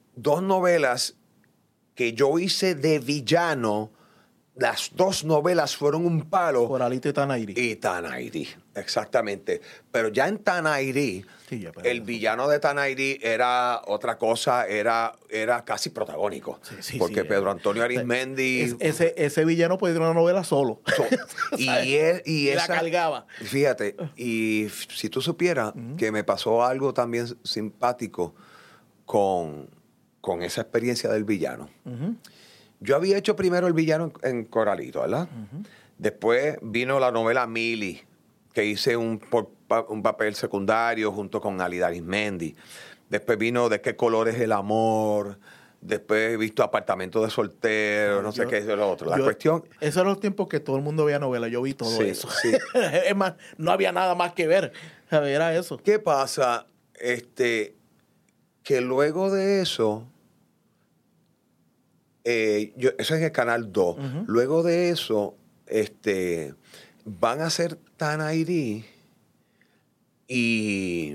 que yo hice de villano, las dos novelas fueron un palo. Coralito y Tanairi. Exactamente. Pero ya en Tanairi, el villano de Tanairi era otra cosa, era casi protagónico. Porque Pedro Antonio Arizmendi... Ese villano puede ir a una novela solo. y la cargaba. Fíjate, y si tú supieras que me pasó algo también simpático con esa experiencia del villano. Yo había hecho primero el villano en Coralito, ¿verdad? Después vino la novela Mili, que hice un papel secundario junto con Alida Arizmendi. Después vino De qué color es el amor. Después he visto Apartamento de soltero, no sé qué es lo otro. La cuestión... Esos eran los tiempos que todo el mundo veía novelas. Yo vi todo eso. Sí. Es más, no había nada más que ver. Era eso. ¿Qué pasa? Que luego de eso... eso es en el Canal 2. Luego de eso... van a hacer Tanairi y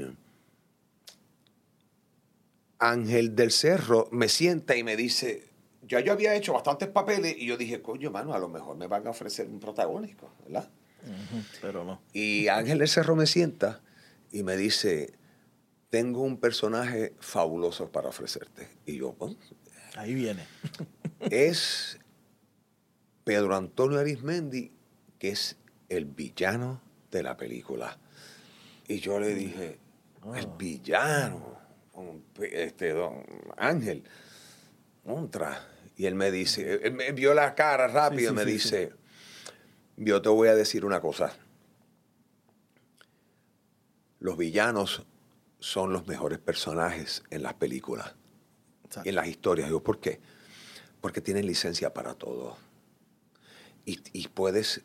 Ángel del Cerro me sienta y me dice, yo había hecho bastantes papeles y yo dije, coño, mano, a lo mejor me van a ofrecer un protagónico, ¿verdad? Pero no. Y Ángel del Cerro me sienta y me dice, tengo un personaje fabuloso para ofrecerte. Y yo, bueno, ahí viene. Es Pedro Antonio Arizmendi, que es el villano de la película. Y yo le dije, el villano, don Ángel, contra. Y él me dice, él me vio la cara rápido y me dice, yo te voy a decir una cosa. Los villanos son los mejores personajes en las películas y en las historias. Digo, ¿por qué? Porque tienen licencia para todo. Y puedes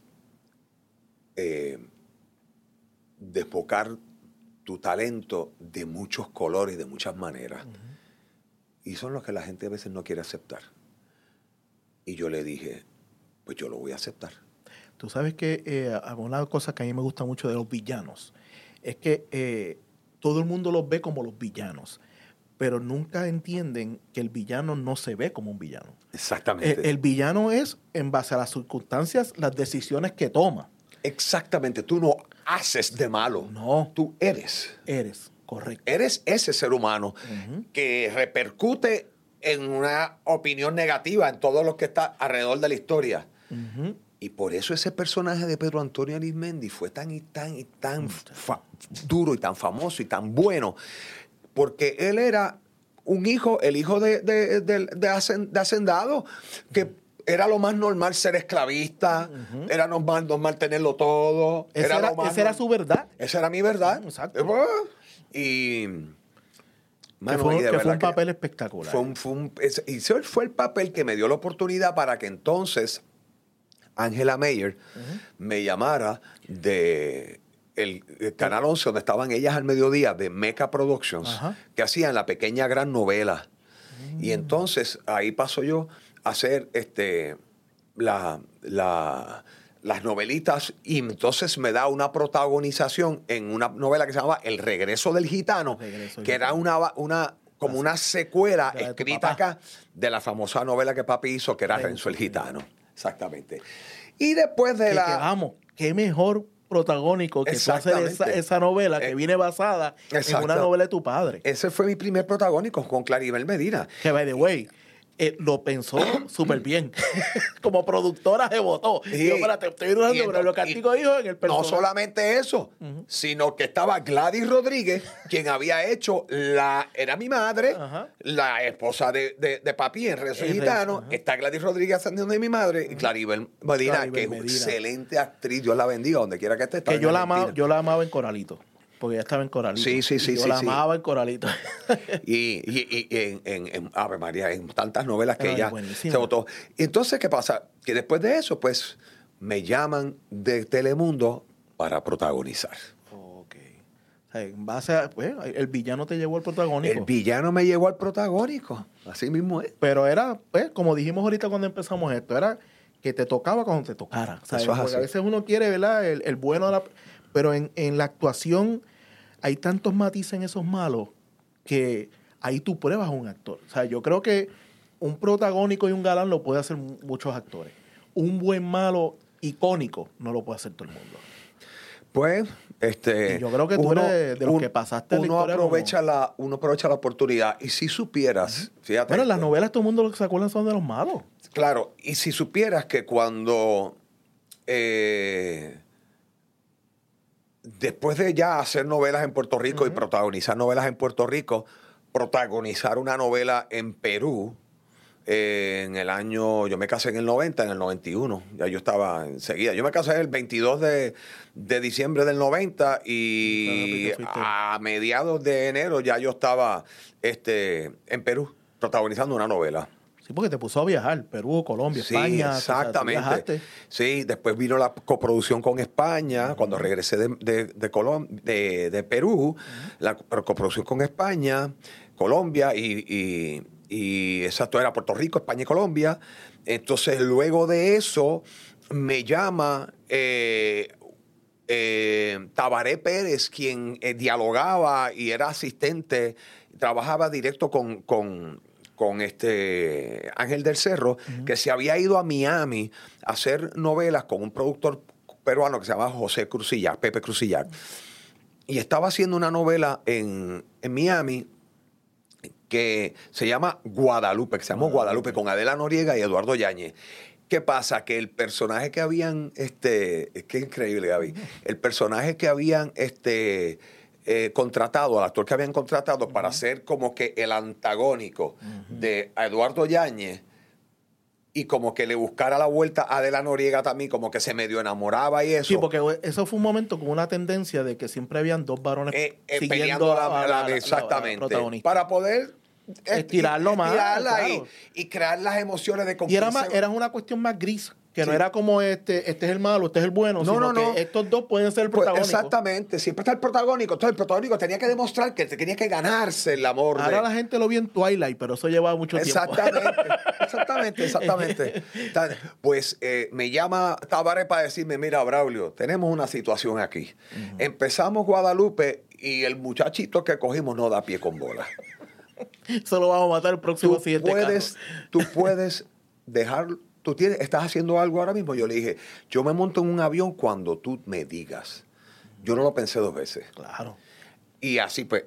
desbocar tu talento de muchos colores, de muchas maneras. Y son los que la gente a veces no quiere aceptar. Y yo le dije, pues yo lo voy a aceptar. Tú sabes que una cosa que a mí me gusta mucho de los villanos es que todo el mundo los ve como los villanos, pero nunca entienden que el villano no se ve como un villano. Exactamente. El villano es en base a las circunstancias, las decisiones que toma. Exactamente. Tú no haces de malo. No. Tú eres. Eres, correcto. Eres ese ser humano que repercute en una opinión negativa en todo lo que está alrededor de la historia. Y por eso ese personaje de Pedro Antonio Arizmendi fue tan duro y tan famoso y tan bueno. Porque él era el hijo de hacendado, que era lo más normal ser esclavista, era normal tenerlo todo. Esa era su verdad. Esa era mi verdad. Exacto. Y... Mano, que fue un papel espectacular. Ese fue el papel que me dio la oportunidad para que entonces Angela Mayer me llamara de... El Canal 11, donde estaban ellas al mediodía, de Meca Productions, que hacían la pequeña gran novela. Y entonces ahí paso yo a hacer las novelitas, y entonces me da una protagonización en una novela que se llama El Regreso del Gitano, que era como una secuela escrita acá de la famosa novela que papi hizo, que era Renzo el Gitano. Exactamente. Y después de vamos, qué mejor protagónico que tú hacer esa novela que viene basada en una novela de tu padre. Ese fue mi primer protagónico con Claribel Medina. Que, by the way, lo pensó súper bien. Como productora se votó. Yo, espérate, estoy dudando, pero lo que Artico dijo en el personaje. No solamente eso, sino que estaba Gladys Rodríguez, quien había hecho era mi madre, la esposa de papi en Renzo el Gitano. Está Gladys Rodríguez haciendo de mi madre, y Claribel Medina, que es una excelente actriz, Dios la bendiga, donde quiera que esté. Que yo la amaba en Coralito. Porque ella estaba en Coralito. Yo la amaba en Coralito. Y en Ave María, en tantas novelas que ella se votó. Y entonces, ¿qué pasa? Que después de eso, pues, me llaman de Telemundo para protagonizar. Ok. O sea, en base a, pues, el villano te llevó al protagónico. El villano me llevó al protagónico. Así mismo es. Pero era, pues, como dijimos ahorita cuando empezamos esto, era que te tocaba cuando te tocara. ¿Sabes? Porque a veces uno quiere, ¿verdad? El bueno de la... Pero en la actuación hay tantos matices en esos malos que ahí tú pruebas a un actor. O sea, yo creo que un protagónico y un galán lo puede hacer muchos actores. Un buen malo icónico no lo puede hacer todo el mundo. Pues Y yo creo que tú eres de los que pasaste uno aprovecha la oportunidad. Y si supieras, fíjate. Bueno, en las novelas todo el mundo lo que se acuerdan son de los malos. Claro, y si supieras que cuando después de ya hacer novelas en Puerto Rico y protagonizar novelas en Puerto Rico, protagonizar una novela en Perú, en el año, yo me casé en el 90, en el 91, ya yo estaba enseguida. Yo me casé el 22 de diciembre del 90 y a mediados de enero ya yo estaba en Perú protagonizando una novela. Sí, porque te puso a viajar, Perú, Colombia, España. Sí, exactamente. Sí, después vino la coproducción con España, cuando regresé de Perú, la coproducción con España, Colombia y exacto, era Puerto Rico, España y Colombia. Entonces, luego de eso, me llama Tabaré Pérez, quien dialogaba y era asistente, trabajaba directo con Ángel del Cerro, que se había ido a Miami a hacer novelas con un productor peruano que se llama José Crucillac, Pepe Crucillac. Y estaba haciendo una novela en Miami que se llama Guadalupe, que se llamó Guadalupe, con Adela Noriega y Eduardo Yáñez. ¿Qué pasa? Que el personaje que habían, es que increíble, Gaby, el personaje que habían contratado, al actor que habían contratado para ser como que el antagónico de Eduardo Yáñez, y como que le buscara la vuelta a Adela Noriega también, como que se medio enamoraba y eso. Sí, porque eso fue un momento con una tendencia de que siempre habían dos varones peleando exactamente, la protagonista. Para poder estirarlo más. Claro. Y crear las emociones de confianza. Y era una cuestión más gris. Que no era como este es el malo, este es el bueno, sino que estos dos pueden ser el protagónico. Exactamente, siempre está el protagónico. Entonces el protagónico tenía que demostrar que tenía que ganarse el amor. Ahora la gente lo vio en Twilight, pero eso llevaba mucho tiempo. Exactamente. Pues me llama Tabaré para decirme, mira, Braulio, tenemos una situación aquí. Empezamos Guadalupe y el muchachito que cogimos no da pie con bola. Eso lo vamos a matar el próximo siguiente caso. Tú puedes dejarlo. ¿Estás haciendo algo ahora mismo? Yo le dije, yo me monto en un avión cuando tú me digas. Yo no lo pensé dos veces. Claro. Y así pues,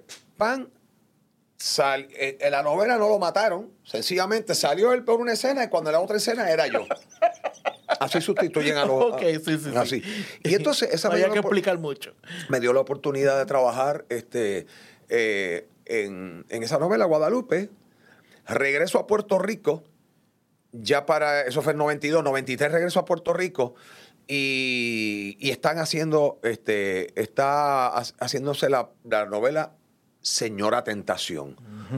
en la novela no lo mataron. Sencillamente salió él por una escena y cuando en la otra escena era yo. Así sustituyen a los... Ok, sí. Así. Y entonces esa no había que explicar mucho. Me dio la oportunidad de trabajar en esa novela, Guadalupe. Regreso a Puerto Rico. Ya eso fue el 92, 93 regreso a Puerto Rico y están haciendo, haciéndose la novela Señora Tentación.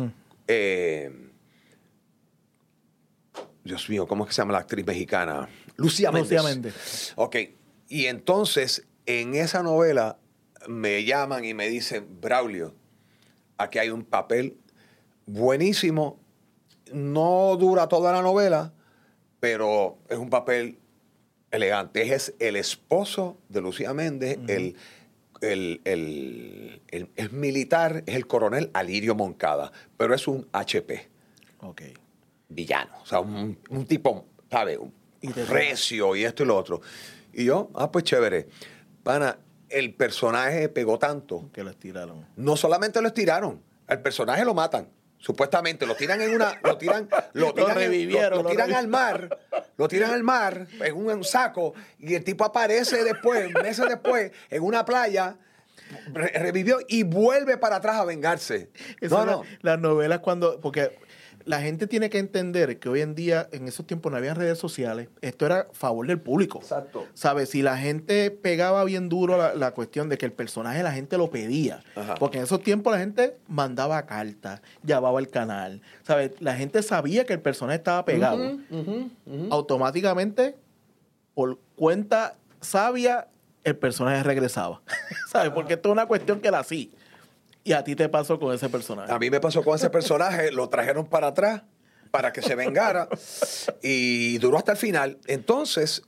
Dios mío, ¿cómo es que se llama la actriz mexicana? Lucía Méndez. Ok, y entonces en esa novela me llaman y me dicen, Braulio, aquí hay un papel buenísimo. No dura toda la novela, pero es un papel elegante. Es el esposo de Lucía Méndez, el militar, es el coronel Alirio Moncada, pero es un HP. Ok. Villano. O sea, un tipo, ¿sabes? Recio y esto y lo otro. Y yo, pues chévere. Pana, el personaje pegó tanto. Que lo estiraron. No solamente lo estiraron, al personaje lo matan. Supuestamente lo tiran en una, lo tiran al mar en un saco y el tipo aparece después, meses después, en una playa, revivió y vuelve para atrás a vengarse. Las novelas porque la gente tiene que entender que hoy en día, en esos tiempos no había redes sociales, esto era a favor del público. Exacto. ¿Sabes? Si la gente pegaba bien duro la cuestión de que el personaje la gente lo pedía. Ajá. Porque en esos tiempos la gente mandaba cartas, llamaba al canal. ¿Sabes? La gente sabía que el personaje estaba pegado. Automáticamente, por cuenta sabia, el personaje regresaba. ¿Sabes? Porque esto es una cuestión que era así. ¿Y a ti te pasó con ese personaje? A mí me pasó con ese personaje, lo trajeron para atrás para que se vengara y duró hasta el final. Entonces,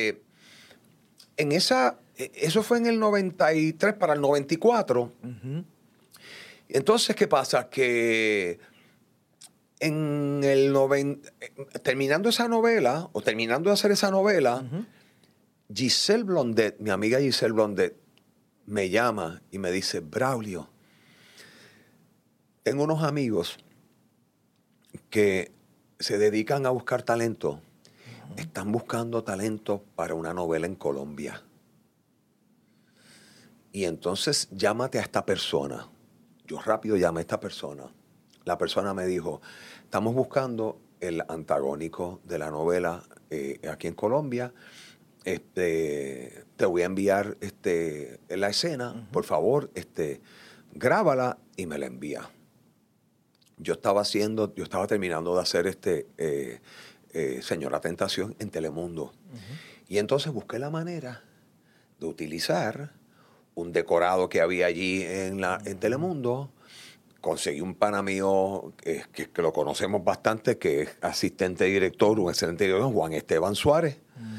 eso fue en el 93 para el 94. Entonces, ¿qué pasa? Que terminando esa novela, o terminando de hacer esa novela, Giselle Blondet, mi amiga Giselle Blondet, me llama y me dice, Braulio, tengo unos amigos que se dedican a buscar talento. Están buscando talento para una novela en Colombia. Y entonces llámate a esta persona. Yo rápido llamé a esta persona. La persona me dijo, estamos buscando el antagónico de la novela aquí en Colombia. Te voy a enviar la escena, por favor, grábala y me la envía. Yo estaba terminando de hacer Señora Tentación en Telemundo. Y entonces busqué la manera de utilizar un decorado que había allí en Telemundo. Conseguí un pana mío que lo conocemos bastante, que es asistente director, un excelente director, Juan Esteban Suárez.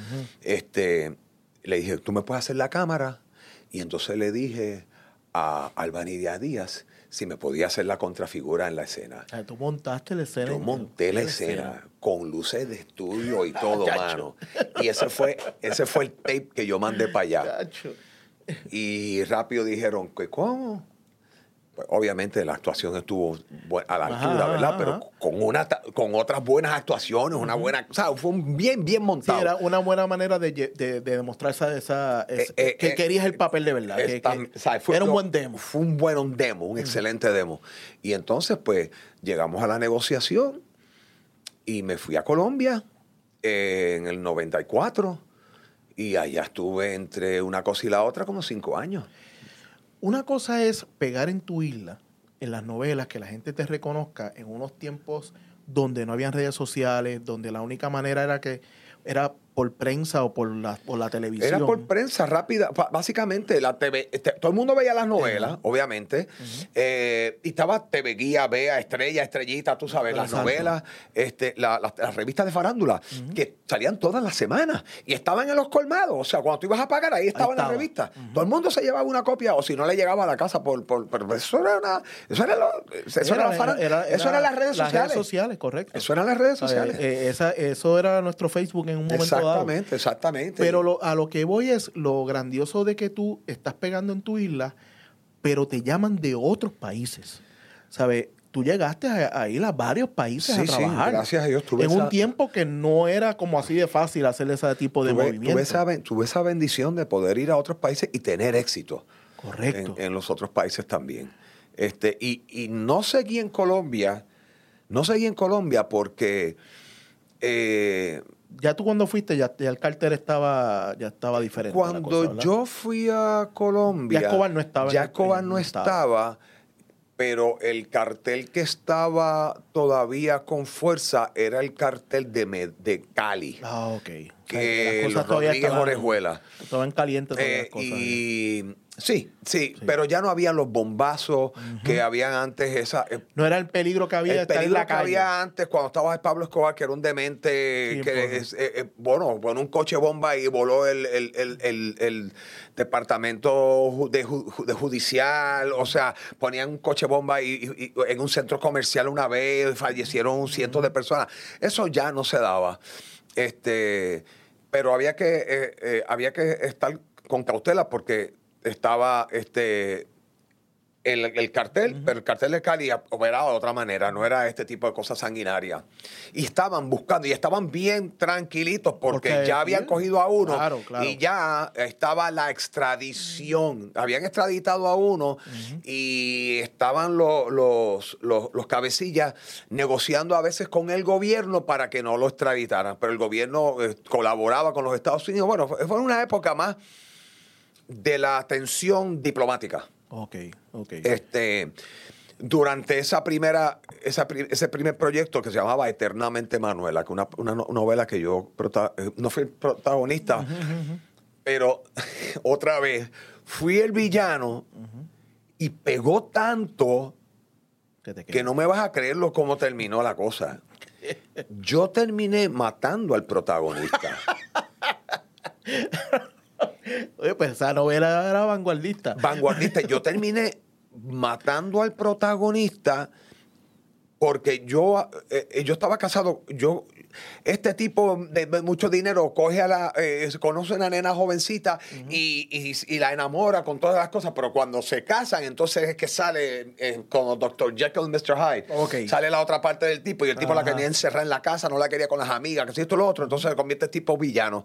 Le dije, ¿tú me puedes hacer la cámara? Y entonces le dije a Albanidia Díaz si me podía hacer la contrafigura en la escena. ¿Tú montaste la escena? Yo monté la escena con luces de estudio y todo, mano. Y ese fue el tape que yo mandé para allá. Chacho. Y rápido dijeron, ¿cómo? Pues obviamente la actuación estuvo a la altura, ¿verdad? Pero con otras buenas actuaciones, una buena... O sea, fue bien montado. Sí, era una buena manera de demostrar que querías el papel de verdad. Era un buen demo. Fue un buen demo, un excelente demo. Y entonces, pues, llegamos a la negociación y me fui a Colombia en el 94 y allá estuve entre una cosa y la otra como 5 años. Una cosa es pegar en tu isla, en las novelas, que la gente te reconozca en unos tiempos donde no habían redes sociales, donde la única manera era por prensa o por la televisión. Era por prensa rápida. Básicamente, la TV, todo el mundo veía las novelas, obviamente. Y estaba TV Guía, Bea, Estrella, Estrellita, tú sabes, las novelas, las revistas de farándula, que salían todas las semanas y estaban en los colmados. O sea, cuando tú ibas a pagar, ahí estaban las revistas. Todo el mundo se llevaba una copia, o si no le llegaba a la casa pero eso eran las redes sociales. Las redes sociales, correcto. Eso eran las redes sociales. Eso era nuestro Facebook en un momento dado. Exactamente. Pero a lo que voy es lo grandioso de que tú estás pegando en tu isla, pero te llaman de otros países. ¿Sabes? Tú llegaste a ir a varios países a trabajar. Sí, gracias a Dios. Un tiempo que no era como así de fácil hacer ese tipo de movimiento. Tuve esa bendición de poder ir a otros países y tener éxito. Correcto. En los otros países también. Y no seguí en Colombia. No seguí en Colombia porque... ya tú cuando fuiste, ya el cartel estaba diferente. Cuando yo fui a Colombia, ya Escobar no estaba. Ya Escobar no estaba, pero el cartel que estaba todavía con fuerza era el cartel de Cali. Ah, ok. Que los Rodríguez Orejuela. Estaban calientes todas las cosas. Sí, pero ya no había los bombazos que habían antes. No era el peligro que había de estar en la calle. El peligro que había antes cuando estaba Pablo Escobar, que era un demente, ponía un coche bomba y voló el departamento de judicial. O sea, ponían un coche bomba y en un centro comercial una vez fallecieron cientos de personas. Eso ya no se daba. Pero había que estar con cautela porque estaba el cartel, pero el cartel de Cali operaba de otra manera, no era este tipo de cosas sanguinarias. Y estaban buscando, y estaban bien tranquilitos porque ya habían cogido a uno. Claro. Y ya estaba la extradición. Habían extraditado a uno y estaban los cabecillas negociando a veces con el gobierno para que no lo extraditaran. Pero el gobierno colaboraba con los Estados Unidos. Bueno, fue una época más de la tensión diplomática. Ok. Durante ese primer proyecto que se llamaba Eternamente Manuela, que una novela que yo no fui protagonista, pero otra vez fui el villano y pegó tanto que no me vas a creerlo cómo terminó la cosa. Yo terminé matando al protagonista. Oye, pues esa novela era vanguardista. Yo terminé matando al protagonista porque yo estaba casado. este tipo de mucho dinero coge conoce a una nena jovencita y la enamora con todas las cosas, pero cuando se casan, entonces es que sale como Dr. Jekyll y Mr. Hyde. Okay. Sale la otra parte del tipo y el tipo la quería encerrar en la casa, no la quería con las amigas, que si esto y lo otro, entonces se convierte en tipo villano.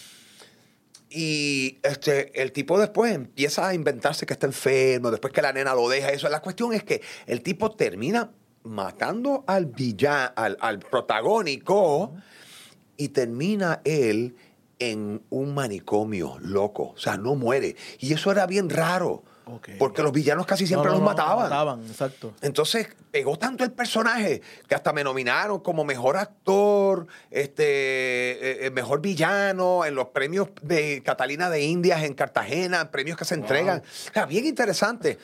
Y el tipo después empieza a inventarse que está enfermo, después que la nena lo deja. Eso. La cuestión es que el tipo termina matando al villano, al protagónico, y termina él en un manicomio loco. O sea, no muere. Y eso era bien raro. Okay. Porque los villanos casi siempre los mataban. Exacto. Entonces pegó tanto el personaje que hasta me nominaron como mejor actor, mejor villano en los premios de Catalina de Indias en Cartagena, premios que se entregan. O sea, bien interesante.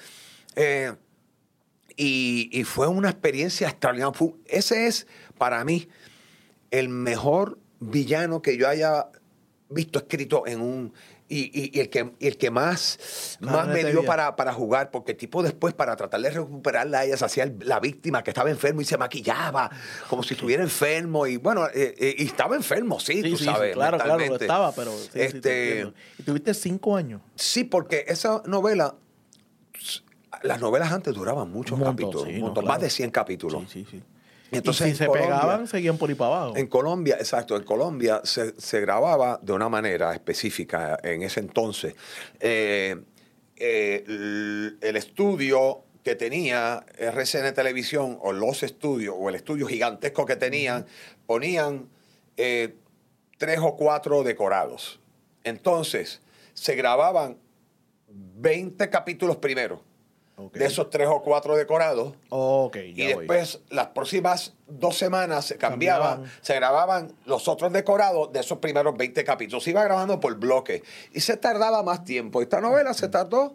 Y fue una experiencia extraordinaria. Ese es, para mí, el mejor villano que yo haya visto escrito en un... Y el que más me dio para jugar, porque el tipo después, para tratar de recuperarla a ella, se hacía la víctima que estaba enfermo y se maquillaba como si estuviera enfermo. Y bueno, y estaba enfermo, sí, tú sabes. Sí, claro, lo estaba, pero ¿Y tuviste 5 años? Sí, porque esa novela, las novelas antes duraban muchos capítulos, más de 100 capítulos. Sí. Entonces, y si se pegaban, seguían por ahí para abajo. En Colombia, exacto, en Colombia se grababa de una manera específica en ese entonces. El estudio que tenía RCN Televisión, o los estudios, o el estudio gigantesco que tenían, ponían 3 o 4 decorados. Entonces, se grababan 20 capítulos primero. Okay. De esos 3 o 4 decorados. Y después, las próximas 2 semanas se cambiaban, se grababan los otros decorados de esos primeros 20 capítulos. Se iba grabando por bloques. Y se tardaba más tiempo. Esta novela se tardó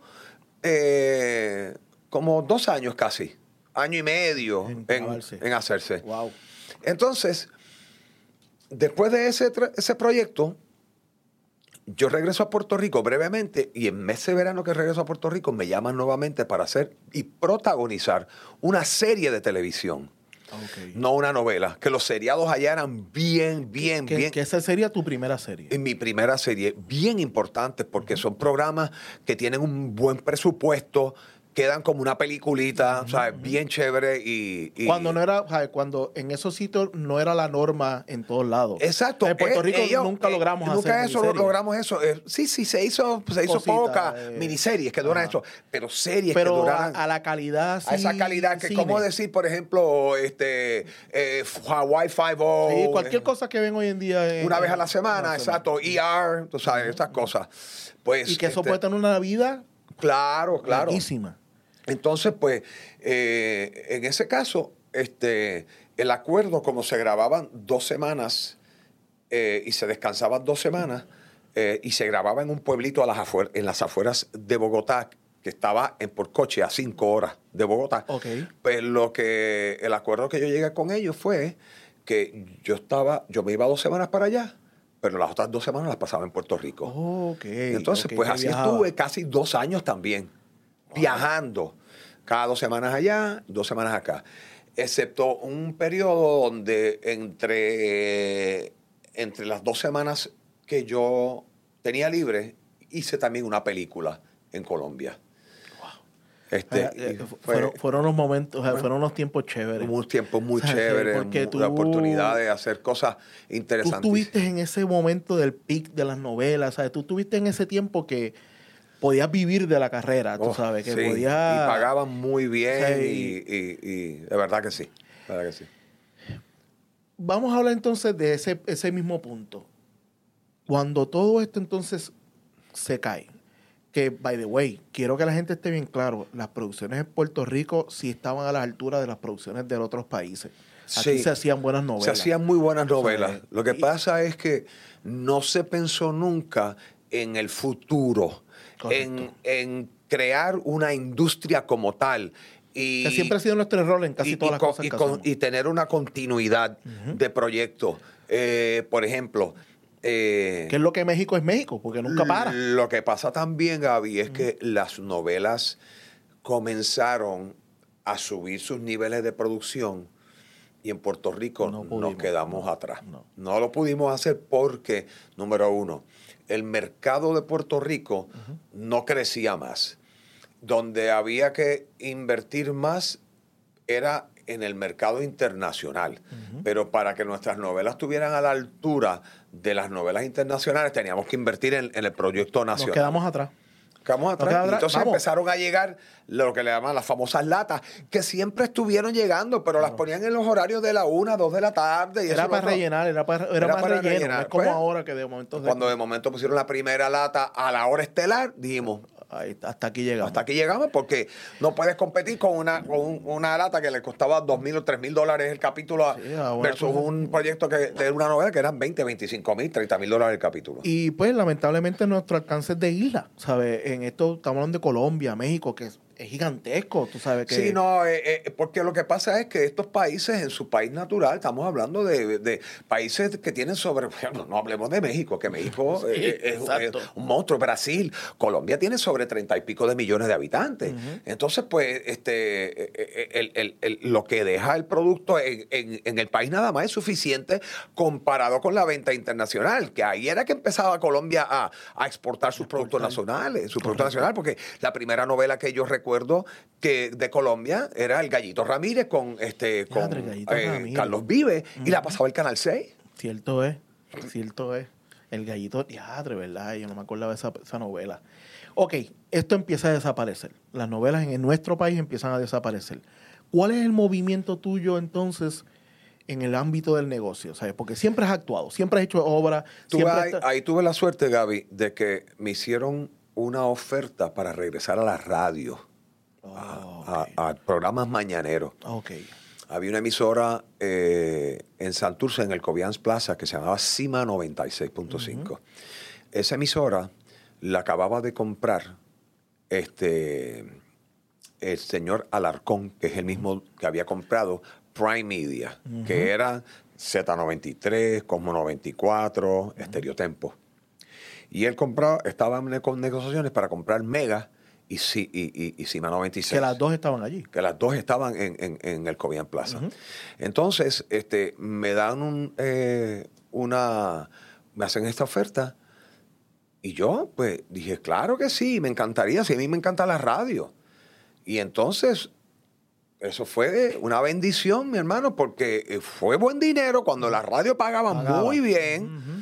como 2 años casi. Año y medio en hacerse. Wow. Entonces, después de ese proyecto, yo regreso a Puerto Rico brevemente y en mes de verano que regreso a Puerto Rico me llaman nuevamente para hacer y protagonizar una serie de televisión. Okay. No una novela. Que los seriados allá eran bien. Que esa sería tu primera serie. En mi primera serie. Bien importante porque son programas que tienen un buen presupuesto, quedan como una peliculita, ¿sabes? Bien chévere y... Cuando no era, ¿sabes? Cuando en esos sitios no era la norma en todos lados. Exacto. En Puerto Rico nunca logramos hacer logramos eso. Sí, se hizo poca miniseries que duran eso, pero series que duraran... a la calidad, sí. A esa calidad que, ¿cómo decir? Por ejemplo, Hawaii Five-O. Sí, cualquier cosa que ven hoy en día. Una vez a la semana, exacto. ER, tú sabes, estas cosas. Pues, y que eso puede tener una vida... Claro. Larguísima. Entonces, pues, en ese caso, el acuerdo, como se grababan 2 semanas y se descansaban 2 semanas, y se grababa en un pueblito en las afueras de Bogotá, que estaba por coche a 5 horas de Bogotá. Okay. Pues el acuerdo que yo llegué con ellos fue que yo me iba 2 semanas para allá, pero las otras 2 semanas las pasaba en Puerto Rico. Entonces, pues así estuve casi 2 años también. Viajando cada 2 semanas allá, 2 semanas acá. Excepto un periodo donde entre las 2 semanas que yo tenía libre, hice también una película en Colombia. Fueron los momentos, fueron unos tiempos chéveres. Unos tiempos muy chéveres, la oportunidad de hacer cosas interesantes. Tú estuviste en ese momento del peak de las novelas, ¿sabes? Tú estuviste en ese tiempo que podías vivir de la carrera, tú sabes, que podías... Y pagaban muy bien, y de verdad que sí, Vamos a hablar entonces de ese mismo punto. Cuando todo esto entonces se cae, que, by the way, quiero que la gente esté bien claro, las producciones en Puerto Rico sí estaban a la altura de las producciones de otros países. Aquí se hacían buenas novelas. Se hacían muy buenas novelas. Lo que pasa es que no se pensó nunca en el futuro, en crear una industria como tal. Que siempre ha sido nuestro rol en casi todas las cosas que hacemos. Y tener una continuidad de proyectos. Por ejemplo... ¿qué es lo que México es México? Porque nunca para. Lo que pasa también, Gaby, es que las novelas comenzaron a subir sus niveles de producción Y en Puerto Rico nos quedamos atrás. No lo pudimos hacer porque, número uno, el mercado de Puerto Rico no crecía más. Donde había que invertir más era en el mercado internacional. Pero para que nuestras novelas estuvieran a la altura de las novelas internacionales, teníamos que invertir en el proyecto nacional. Nos quedamos atrás. Y entonces empezaron a llegar lo que le llaman las famosas latas, que siempre estuvieron llegando, pero las ponían en los horarios de la 1, 2 de la tarde. Y era para rellenar, era más relleno. No es como ahora que de momento... Cuando de momento pusieron la primera lata a la hora estelar, dijimos... Hasta aquí llegamos. Hasta aquí llegamos porque no puedes competir con una lata que le costaba $2,000 o $3,000 el capítulo versus un proyecto de una novela que eran $20,000, $25,000, $30,000 el capítulo. Y pues lamentablemente nuestro alcance es de isla, ¿sabes? En esto estamos hablando de Colombia, México, que es gigantesco, tú sabes que... Sí, porque lo que pasa es que estos países, en su país natural, estamos hablando de países que tienen sobre... No hablemos de México, que México es un monstruo. Brasil, Colombia tiene sobre 30 y pico de millones de habitantes. Entonces, pues, lo que deja el producto en el país nada más es suficiente comparado con la venta internacional, que ahí era que empezaba Colombia a exportar sus productos nacionales, su producto nacional, porque la primera novela que yo recuerdo que de Colombia era El Gallito Ramírez con Carlos Vives y la pasaba el Canal 6. Cierto es. El Gallito Teatro, ¿verdad? Yo no me acordaba de esa novela. Ok, esto empieza a desaparecer. Las novelas en nuestro país empiezan a desaparecer. ¿Cuál es el movimiento tuyo entonces en el ámbito del negocio? ¿Sabes? Porque siempre has actuado, siempre has hecho obra. Ahí tuve la suerte, Gaby, de que me hicieron una oferta para regresar a la radio. A programas mañaneros. Okay. Había una emisora en Santurce, en el Cobians Plaza, que se llamaba Cima 96.5. Esa emisora la acababa de comprar el señor Alarcón, que es el mismo que había comprado Prime Media, que era Z93, Cosmo 94, Estereotempo. Y él estaba en negociaciones para comprar Mega y Cima 96. Que las dos estaban allí. Que las dos estaban en el Cobian Plaza. Entonces, me dan me hacen esta oferta y yo, pues, dije, claro que sí, me encantaría, si a mí me encanta la radio. Y entonces, eso fue una bendición, mi hermano, porque fue buen dinero cuando la radio pagaba muy bien.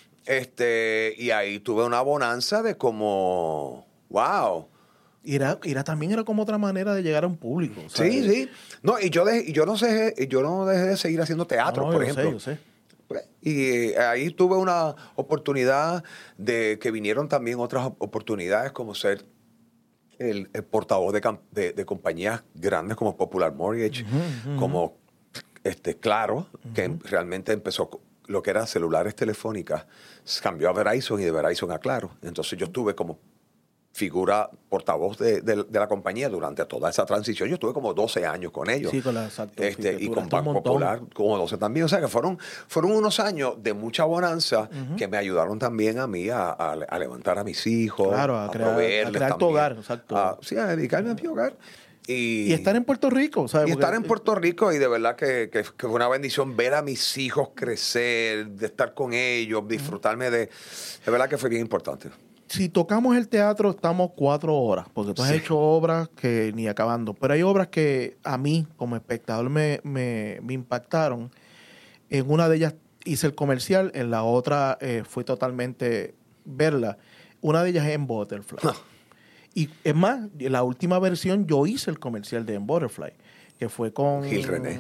Y ahí tuve una bonanza de como, wow. También era como otra manera de llegar a un público, ¿sabes? Sí. No, yo no dejé de seguir haciendo teatro, por ejemplo. Yo sé. Y ahí tuve una oportunidad de que vinieron también otras oportunidades como ser el portavoz de compañías grandes como Popular Mortgage, como Claro, que realmente empezó lo que eran celulares telefónicas, cambió a Verizon y de Verizon a Claro. Entonces yo estuve como figura portavoz de la compañía durante toda esa transición. Yo estuve como 12 años con ellos. Sí, con la exacto. Y con Banco Popular como 12 también. O sea que fueron unos años de mucha bonanza que me ayudaron también a mí a levantar a mis hijos, claro, a crear tu hogar. Exacto. A dedicarme a mi hogar. Y estar en Puerto Rico, ¿sabes? Estar en Puerto Rico y de verdad que fue una bendición ver a mis hijos crecer, de estar con ellos, disfrutarme de verdad que fue bien importante. Si tocamos el teatro, estamos 4 horas, porque tú has hecho obras que ni acabando. Pero hay obras que a mí, como espectador, me impactaron. En una de ellas hice el comercial, en la otra fue totalmente verla. Una de ellas es en Butterfly. Y es más, la última versión yo hice el comercial de En Butterfly, que fue con Gil René.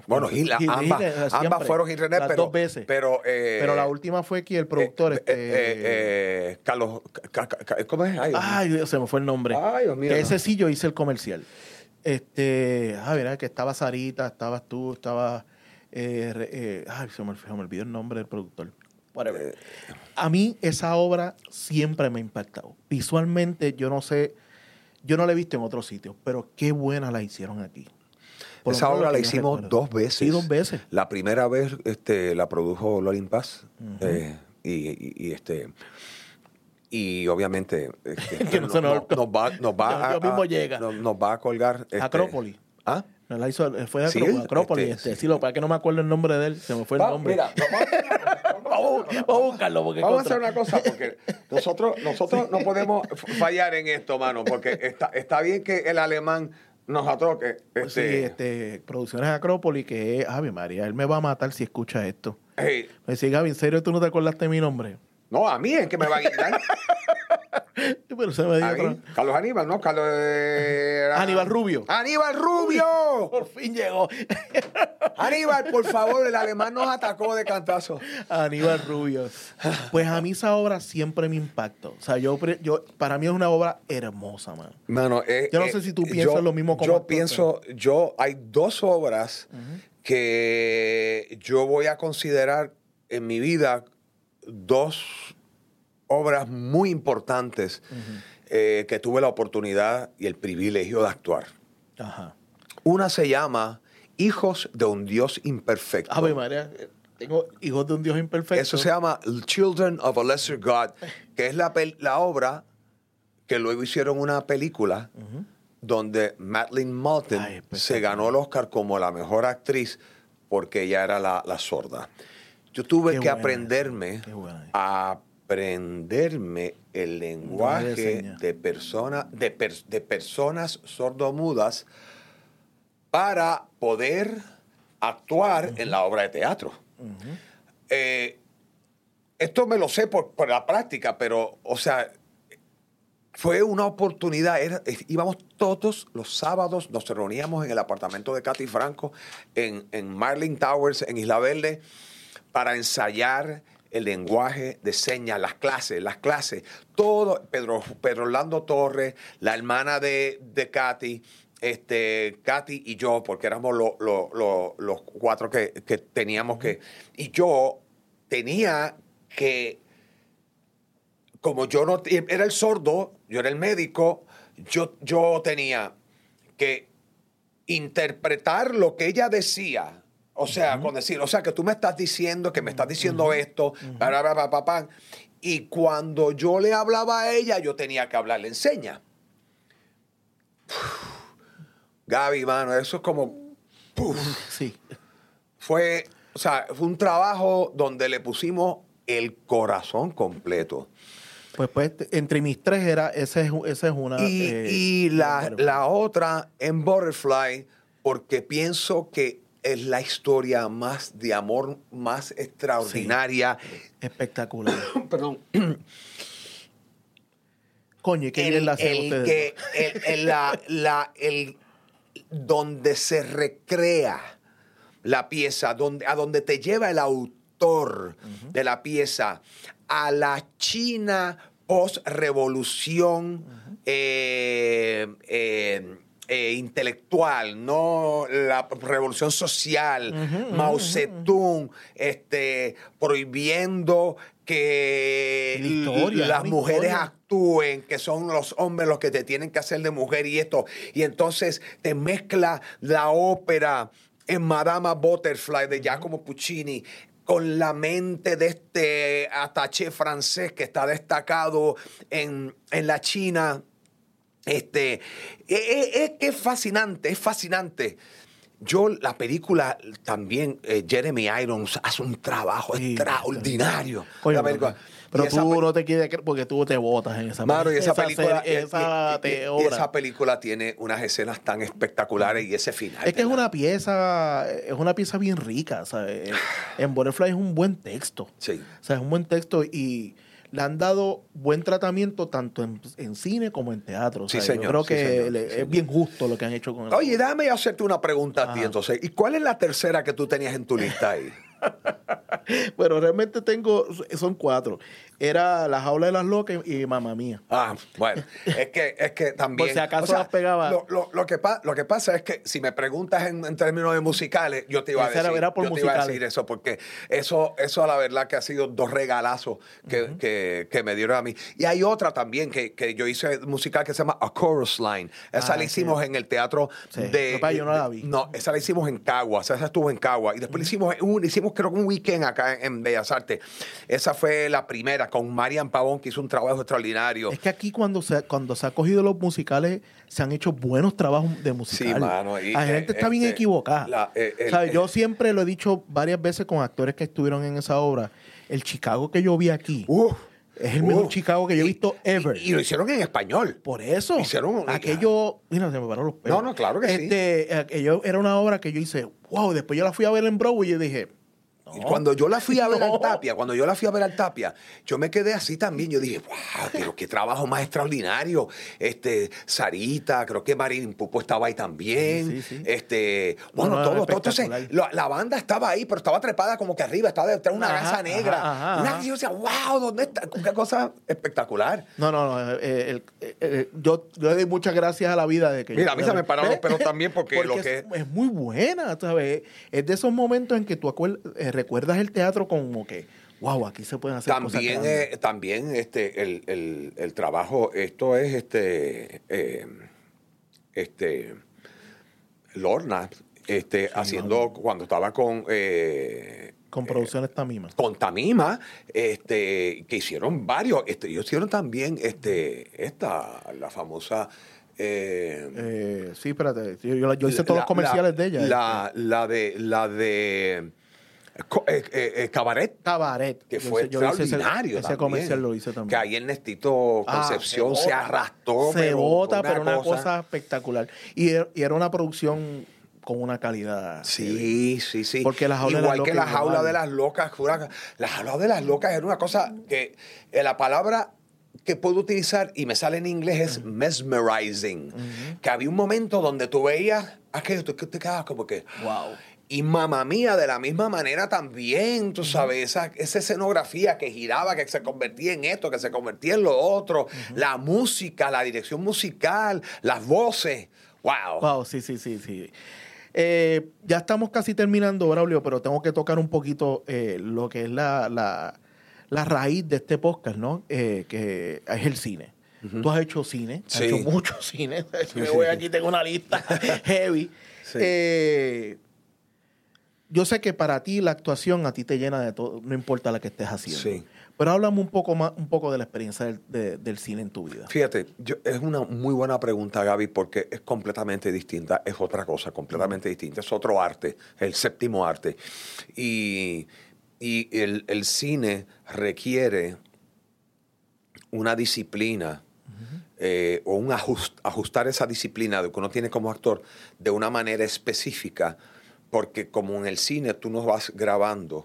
Ambas fueron Gil René, pero 2 veces. Pero la última fue que el productor Carlos, ¿cómo es? Ay, Dios, se me fue el nombre. Ay, Dios mío. Ese sí yo hice el comercial. Verá que estaba Sarita, estabas tú, estaba se me olvidó el nombre del productor. Whatever. A mí esa obra siempre me ha impactado. Visualmente, yo no la he visto en otros sitios, pero qué buena la hicieron aquí. Esa obra la hicimos 2 veces. Sí, 2 veces. La primera vez la produjo Lorin Paz. Y obviamente nos va a colgar. Acrópolis. ¿Ah? Él fue de Acrópolis. Sí, lo que pasa es que no me acuerdo el nombre de él. Se me fue el nombre. Mira, vamos a buscarlo. Vamos a hacer una cosa, porque nosotros no podemos fallar en esto, mano, porque está bien que el alemán nos atroque. Producciones Acrópolis, que es... Ave María, él me va a matar si escucha esto. Hey. Me dice, Gaby, ¿en serio tú no te acordaste de mi nombre? No, a mí es que me va a guiar. Pero se me dio Carlos Aníbal, ¿no? Aníbal Rubio. ¡Aníbal Rubio! Por fin llegó. Aníbal, por favor, el alemán nos atacó de cantazo. Aníbal Rubio. Pues a mí esa obra siempre me impactó. O sea, para mí es una obra hermosa, man. Mano, yo no sé si tú piensas lo mismo como hay dos obras que yo voy a considerar en mi vida, dos obras muy importantes que tuve la oportunidad y el privilegio de actuar. Ajá. Una se llama Hijos de un Dios Imperfecto. Ave María, tengo Hijos de un Dios Imperfecto. Eso se llama Children of a Lesser God, que es la obra que luego hicieron una película donde Madeleine Maltin se ganó el Oscar como la mejor actriz porque ella era la sorda. Yo tuve que aprenderme el lenguaje de personas sordomudas para poder actuar en la obra de teatro. Esto me lo sé por la práctica, pero, o sea, fue una oportunidad. Íbamos todos los sábados, nos reuníamos en el apartamento de Katy Franco, en Marlin Towers, en Isla Verde, para ensayar el lenguaje de señas, las clases, todo. Pedro Orlando Torres, la hermana de Katy, Katy y yo, porque éramos los cuatro que teníamos que... Y yo tenía que... Como yo no era el sordo, yo era el médico, yo tenía que interpretar lo que ella decía. O sea, con decir, o sea, que tú me estás diciendo, que me estás diciendo esto, y cuando yo le hablaba a ella, yo tenía que hablarle en señas. Gaby, mano, eso es como... Sí. Fue un trabajo donde le pusimos el corazón completo. Pues entre mis tres esa es una... Y la otra en Butterfly, porque pienso que es la historia más de amor, más extraordinaria. Sí, espectacular. Perdón. Coño, qué bien la hacen ustedes. Donde se recrea la pieza, a donde te lleva el autor de la pieza, a la China post-revolución intelectual, no la revolución social, Mao Zedong, prohibiendo que las mujeres actúen, que son los hombres los que te tienen que hacer de mujer y esto. Y entonces te mezcla la ópera en Madama Butterfly de Giacomo Puccini con la mente de este attaché francés que está destacado en la China. Es que es fascinante. La película también, Jeremy Irons hace un trabajo extraordinario. Coño, pero tú no te quieres creer porque tú te botas en esa película. Esa película tiene unas escenas tan espectaculares y ese final. Es que es una pieza bien rica. ¿Sabes? En Butterfly es un buen texto. Sí. O sea, es un buen texto y le han dado buen tratamiento tanto en cine como en teatro. Sí, señor. Yo creo que es bien justo lo que han hecho con él. Oye, déjame hacerte una pregunta a ti entonces. ¿Y cuál es la tercera que tú tenías en tu lista ahí? Bueno, realmente son 4. Era La Jaula de las Locas y Mamma Mía. Bueno, es que también... Por si acaso las pegaba. Lo que pasa es que si me preguntas en términos de musicales, yo te iba a decir eso, porque eso a la verdad que ha sido 2 regalazos que me dieron a mí. Y hay otra también que yo hice musical que se llama A Chorus Line. Esa la hicimos en el teatro de... yo no la vi. No, esa la hicimos en Caguas. Esa estuvo en Caguas. Y después hicimos creo que un weekend acá en Bellas Artes. Esa fue la primera con Marian Pavón, que hizo un trabajo extraordinario. Es que aquí cuando se ha cogido los musicales, se han hecho buenos trabajos de musical. Sí, mano. Y, la gente está bien equivocada. Yo siempre lo he dicho varias veces con actores que estuvieron en esa obra. El Chicago que yo vi aquí es el mejor Chicago que yo he visto ever. Y lo hicieron en español. Por eso. Hicieron aquello... Mira, se me pararon los pelos. No, claro que sí. Aquello era una obra que yo hice, wow, después yo la fui a ver en Broadway y yo dije... No. Cuando yo la fui a ver al Tapia, yo me quedé así también. Yo dije, wow, pero qué trabajo más extraordinario. Sarita, creo que Marín Pupo estaba ahí también. Sí. Todo. Entonces, la banda estaba ahí, pero estaba trepada como que arriba, estaba detrás de una gasa negra. Una que yo decía, wow, ¿dónde está? Qué cosa espectacular. Yo le doy muchas gracias a la vida de que... Mira, a mí se me pararon los pelos también porque es muy buena, ¿sabes? Es de esos momentos en que tú recuerdas el teatro como que, wow, aquí se pueden hacer cosas grandes. También el trabajo, esto es Lorna, haciendo, cuando estaba con Producciones Tamima. Con Tamima, que hicieron varios, ellos hicieron también la famosa... sí, espérate, yo hice todos los comerciales de ella. La de Cabaret. Que fue extraordinario. Ese comercial lo hice también. Que ahí Ernestito Concepción se arrastró. Se bota, pero una cosa espectacular. Y era una producción con una calidad. Sí. Porque La Jaula de las Locas. La Jaula de las Locas era una cosa que la palabra que puedo utilizar y me sale en inglés es mesmerizing. Que había un momento donde tú veías aquello, tú te quedabas como que... Wow. Y Mamma Mía, de la misma manera también, tú sabes, esa escenografía que giraba, que se convertía en esto, que se convertía en lo otro, la música, la dirección musical, las voces. ¡Wow! Wow, sí. Ya estamos casi terminando, Braulio, pero tengo que tocar un poquito lo que es la raíz de este podcast, ¿no? Que es el cine. Tú has hecho cine, has hecho mucho cine. Aquí tengo una lista heavy. Sí. Yo sé que para ti la actuación a ti te llena de todo, no importa la que estés haciendo. Sí. Pero háblame un poco de la experiencia del cine en tu vida. Fíjate, es una muy buena pregunta, Gaby, porque es completamente distinta, es otra cosa completamente distinta, es otro arte, el séptimo arte. Y el cine requiere una disciplina o un ajustar esa disciplina de que uno tiene como actor de una manera específica. Porque como en el cine tú no vas grabando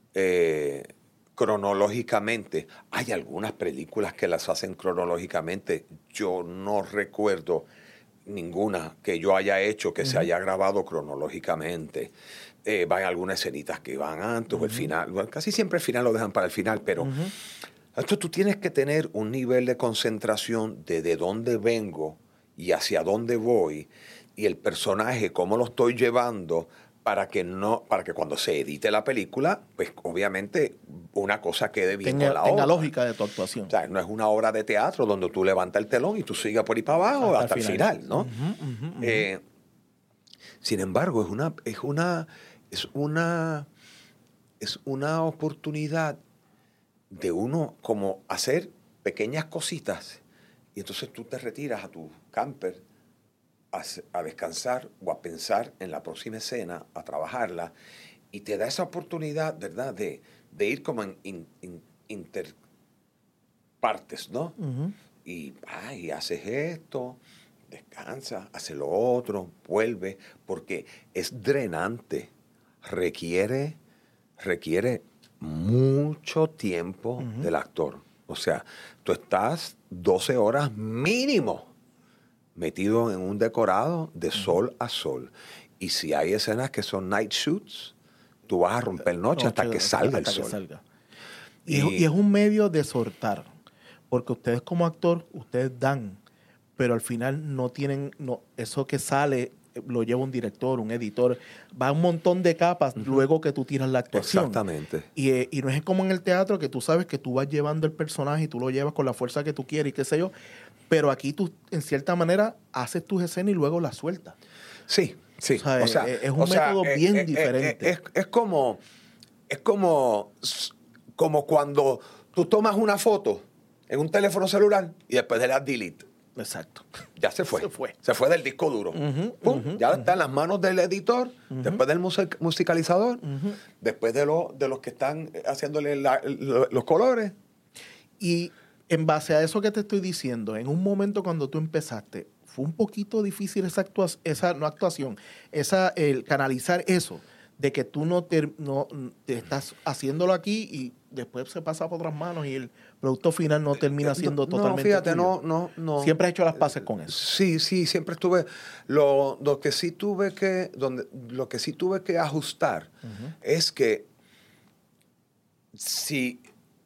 cronológicamente, hay algunas películas que las hacen cronológicamente. Yo no recuerdo ninguna que yo haya hecho que se haya grabado cronológicamente. Van algunas escenitas que van antes o el final. Bueno, casi siempre el final lo dejan para el final, pero esto tú tienes que tener un nivel de concentración de dónde vengo y hacia dónde voy y el personaje, cómo lo estoy llevando para que cuando se edite la película, pues obviamente una cosa quede bien con la otra. Tenga lógica de tu actuación. O sea, no es una obra de teatro donde tú levantas el telón y tú sigas por ahí para abajo hasta el final, ¿no? Sin embargo, es una oportunidad de uno como hacer pequeñas cositas y entonces tú te retiras a tu camper a descansar o a pensar en la próxima escena, a trabajarla, y te da esa oportunidad, ¿verdad?, de ir como en interpartes, ¿no? Y haces esto, descansa, hace lo otro, vuelve, porque es drenante, requiere mucho tiempo del actor. O sea, tú estás 12 horas mínimo metido en un decorado de sol a sol. Y si hay escenas que son night shoots, tú vas a romper noche hasta que salga el sol. Y es un medio de soltar, porque ustedes como actor, ustedes dan, pero al final no tienen, eso que sale lo lleva un director, un editor, va un montón de capas luego que tú tiras la actuación. Exactamente. Y no es como en el teatro que tú sabes que tú vas llevando el personaje y tú lo llevas con la fuerza que tú quieres y qué sé yo, pero aquí tú, en cierta manera, haces tus escenas y luego las sueltas. Sí. O sea, es un método bien diferente. Es como cuando tú tomas una foto en un teléfono celular y después le das delete. Exacto. Ya se fue. Se fue del disco duro. ¡Pum! Ya está en las manos del editor, después del musicalizador, después de los que están haciéndole los colores. Y en base a eso que te estoy diciendo, en un momento cuando tú empezaste, fue un poquito difícil el canalizar eso, de que tú no te estás haciéndolo aquí y después se pasa por otras manos y el producto final no termina siendo totalmente fíjate, tuyo. No. Siempre has hecho las paces con eso. Sí, siempre estuve. Lo que sí tuve que ajustar es que si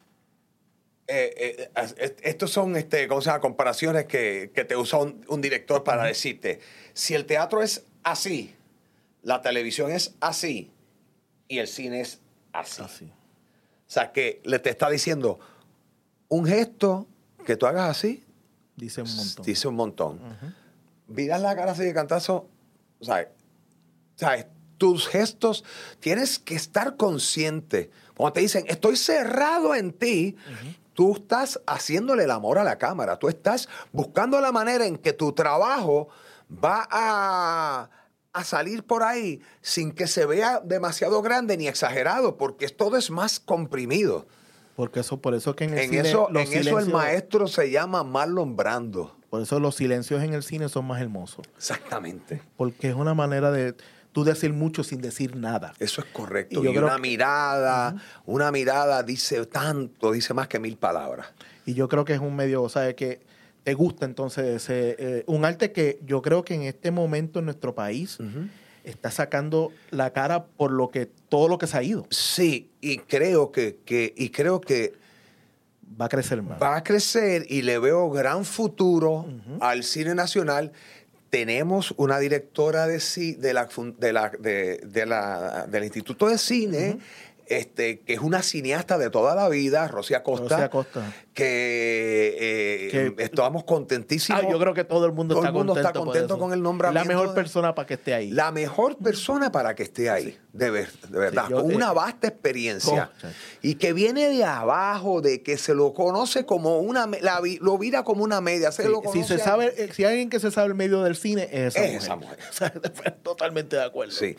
estos son ¿cómo se llama? Comparaciones que te usa un director para decirte, si el teatro es así, la televisión es así y el cine es así. O sea, que te está diciendo un gesto que tú hagas así. Dice un montón. Miras la cara así de cantazo. ¿Sabes? Tus gestos, tienes que estar consciente. Cuando te dicen, estoy cerrado en ti, tú estás haciéndole el amor a la cámara. Tú estás buscando la manera en que tu trabajo va a salir por ahí sin que se vea demasiado grande ni exagerado, porque todo es más comprimido. Por eso que en el cine... eso el maestro se llama Marlon Brando. Por eso los silencios en el cine son más hermosos. Exactamente. Porque es una manera de tú decir mucho sin decir nada. Eso es correcto. Y una mirada dice tanto, dice más que 1000 palabras. Y yo creo que es un medio, o sea, que te gusta entonces un arte que yo creo que en este momento en nuestro país está sacando la cara por todo lo que se ha ido. Sí, y creo que va a crecer más. Va a crecer y le veo gran futuro al cine nacional. Tenemos una directora del Instituto de Cine, que es una cineasta de toda la vida, Rosy Acosta. Que estamos contentísimos. Yo creo que todo el mundo está contento con el nombramiento. La mejor persona para que esté ahí. La mejor persona para que esté ahí, sí. de verdad. Sí, con una vasta experiencia. Y que viene de abajo, de que se lo conoce como lo mira como una media. Si hay alguien que se sabe el medio del cine, es esa mujer. O sea, totalmente de acuerdo. Sí.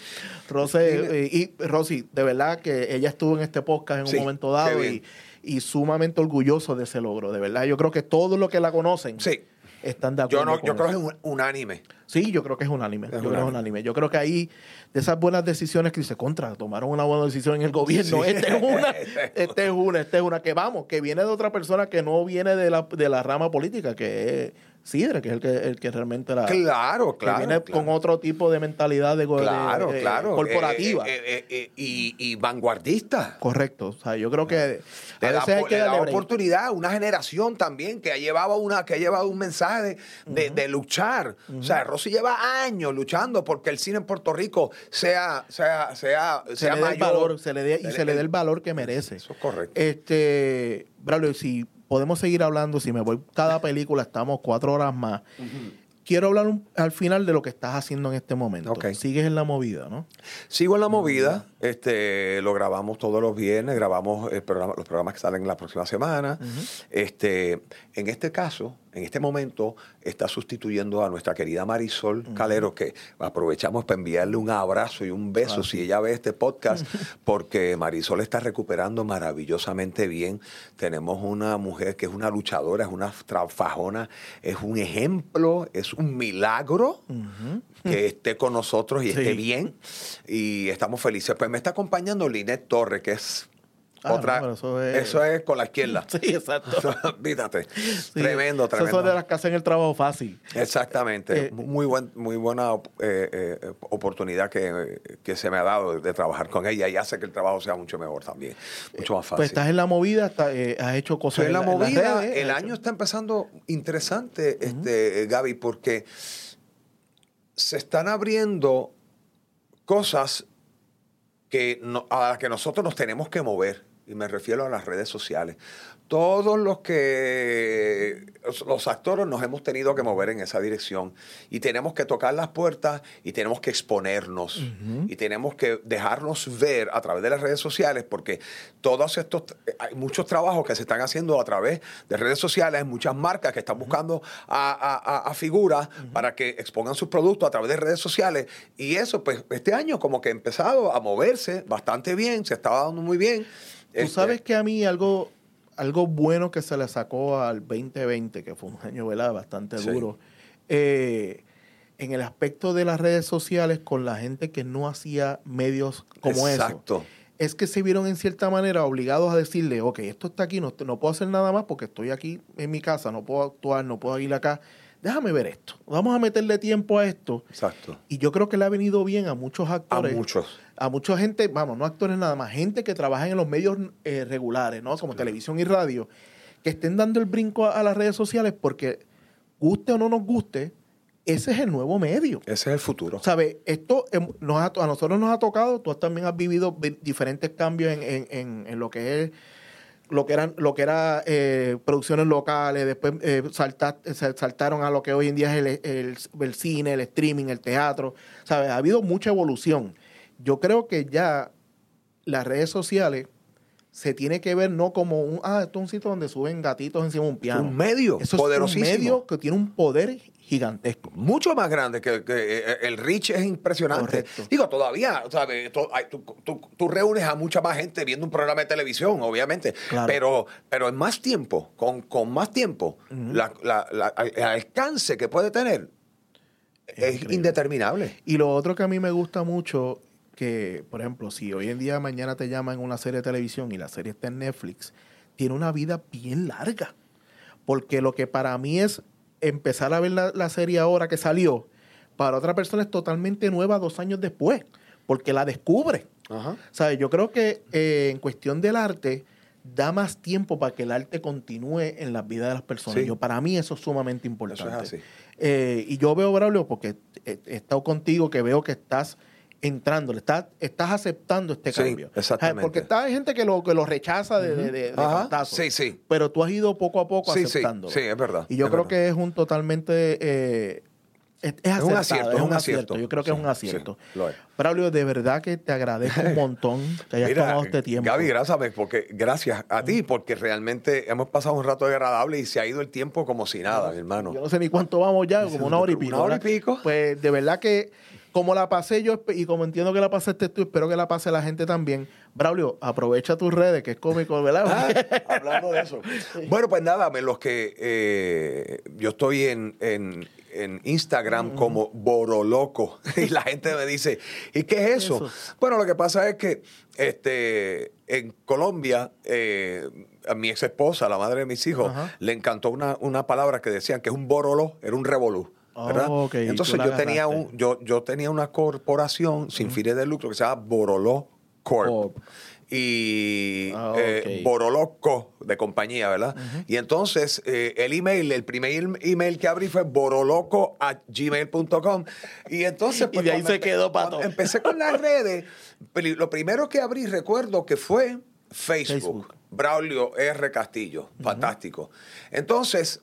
Rosy, de verdad que ella estuvo en este podcast en un momento dado y sumamente orgulloso de ese logro, de verdad. Yo creo que todos los que la conocen están de acuerdo. Yo creo que es unánime. Sí, yo creo que es unánime. Yo creo que ahí, de esas buenas decisiones que dice, tomaron una buena decisión en el gobierno. Esta es una que viene de otra persona que no viene de la rama política, que es Sidre, que es el que realmente Claro. Que viene con otro tipo de mentalidad corporativa. Y vanguardista. Correcto. O sea, yo creo que le da oportunidad a una generación también que ha llevado un mensaje de luchar. O sea, Rosy lleva años luchando porque el cine en Puerto Rico sea mayor. Se le dé el valor que merece. Eso es correcto. Braulio, si podemos seguir hablando, si me voy cada película, estamos 4 horas más. Quiero hablar al final de lo que estás haciendo en este momento. Sigues en la movida, ¿no? Sigo en la movida. Lo grabamos todos los viernes, grabamos los programas que salen la próxima semana. En este caso, en este momento, está sustituyendo a nuestra querida Marisol Calero, que aprovechamos para enviarle un abrazo y un beso si ella ve este podcast, porque Marisol está recuperando maravillosamente bien. Tenemos una mujer que es una luchadora, es una fajona, es un ejemplo, es un milagro que esté con nosotros y esté bien. Y estamos felices. Pues me está acompañando Linet Torres, que es otra. Eso es con la izquierda. Sí, exacto. Olvídate. Sí, tremendo. Eso es de las que hacen el trabajo fácil. Exactamente. Muy buena oportunidad que se me ha dado de trabajar con ella y hace que el trabajo sea mucho mejor también. Mucho más fácil. Pues estás en la movida, has hecho cosas en la movida. El año está empezando interesante, Gaby, porque se están abriendo cosas a las que nosotros nos tenemos que mover. y me refiero a las redes sociales. Todos los actores nos hemos tenido que mover en esa dirección y tenemos que tocar las puertas y tenemos que exponernos y tenemos que dejarnos ver a través de las redes sociales, porque hay muchos trabajos que se están haciendo a través de redes sociales, hay muchas marcas que están buscando a figuras para que expongan sus productos a través de redes sociales, y eso pues este año como que ha empezado a moverse bastante bien, se estaba dando muy bien. Tú sabes que a mí algo bueno que se le sacó al 2020, que fue un año, ¿verdad?, bastante duro, en el aspecto de las redes sociales con la gente que no hacía medios como eso, es que se vieron en cierta manera obligados a decirle, ok, esto está aquí, no puedo hacer nada más porque estoy aquí en mi casa, no puedo actuar, no puedo ir acá. Déjame ver esto. Vamos a meterle tiempo a esto. Exacto. Y yo creo que le ha venido bien a muchos actores. A mucha gente, vamos, no actores nada más, gente que trabaja en los medios regulares, ¿no? Como televisión y radio, que estén dando el brinco a las redes sociales porque, guste o no nos guste, ese es el nuevo medio. Ese es el futuro. ¿Sabes? Esto a nosotros nos ha tocado, tú también has vivido diferentes cambios en lo que es lo que era producciones locales, después saltaron a lo que hoy en día es el cine, el streaming, el teatro. ¿Sabes? Ha habido mucha evolución. Yo creo que ya las redes sociales se tiene que ver no como esto es un sitio donde suben gatitos encima de un piano. Un medio poderosísimo. Es un medio que tiene un poder gigantesco. Mucho más grande que el reach es impresionante. Correcto. Digo, todavía, ¿sabes? Tú reúnes a mucha más gente viendo un programa de televisión, obviamente. Claro. Pero en más tiempo, con más tiempo, el alcance que puede tener es indeterminable. Y lo otro que a mí me gusta mucho, que, por ejemplo, si hoy en día mañana te llaman en una serie de televisión y la serie está en Netflix, tiene una vida bien larga. Porque lo que para mí es empezar a ver la serie ahora que salió, para otra persona es totalmente nueva 2 años después, porque la descubre. ¿Sabes? Yo creo que en cuestión del arte, da más tiempo para que el arte continúe en la vida de las personas. Sí. Para mí eso es sumamente importante. Eso es así. Y yo veo, Braulio, porque he estado contigo, que veo que estás entrando, estás aceptando este cambio. Exactamente. Porque hay gente que lo rechaza de cantazo. Sí. Pero tú has ido poco a poco aceptándolo. Sí, es verdad. Y yo creo que es un totalmente... Es un acierto. Yo creo que es un acierto. Sí, lo es. Braulio, de verdad que te agradezco un montón que hayas tomado este tiempo. Gaby, gracias a ti, porque realmente hemos pasado un rato agradable y se ha ido el tiempo como si nada, mi hermano. Yo no sé ni cuánto vamos ya, como 1 hora y pico. 1 hora y pico. Pues de verdad que como la pasé yo y como entiendo que la pasaste tú, espero que la pase la gente también. Braulio, aprovecha tus redes, que es cómico, ¿verdad? Hablando de eso. Bueno, pues nada, los que yo estoy en Instagram como Boroloco y la gente me dice, ¿y qué es eso? Bueno, lo que pasa es que en Colombia a mi ex esposa, la madre de mis hijos, le encantó una palabra que decían que es un boroló, era un revolú. ¿Verdad? Entonces yo tenía una corporación sin fines de lucro que se llama Boroló Corp. Y Boroloco de compañía, ¿verdad? Y entonces el primer email que abrí fue boroloco@gmail.com. Y entonces pues, y de ahí se quedó pato. Empecé con las redes. Lo primero que abrí, recuerdo que fue Facebook. Braulio R. Castillo. Fantástico. Entonces,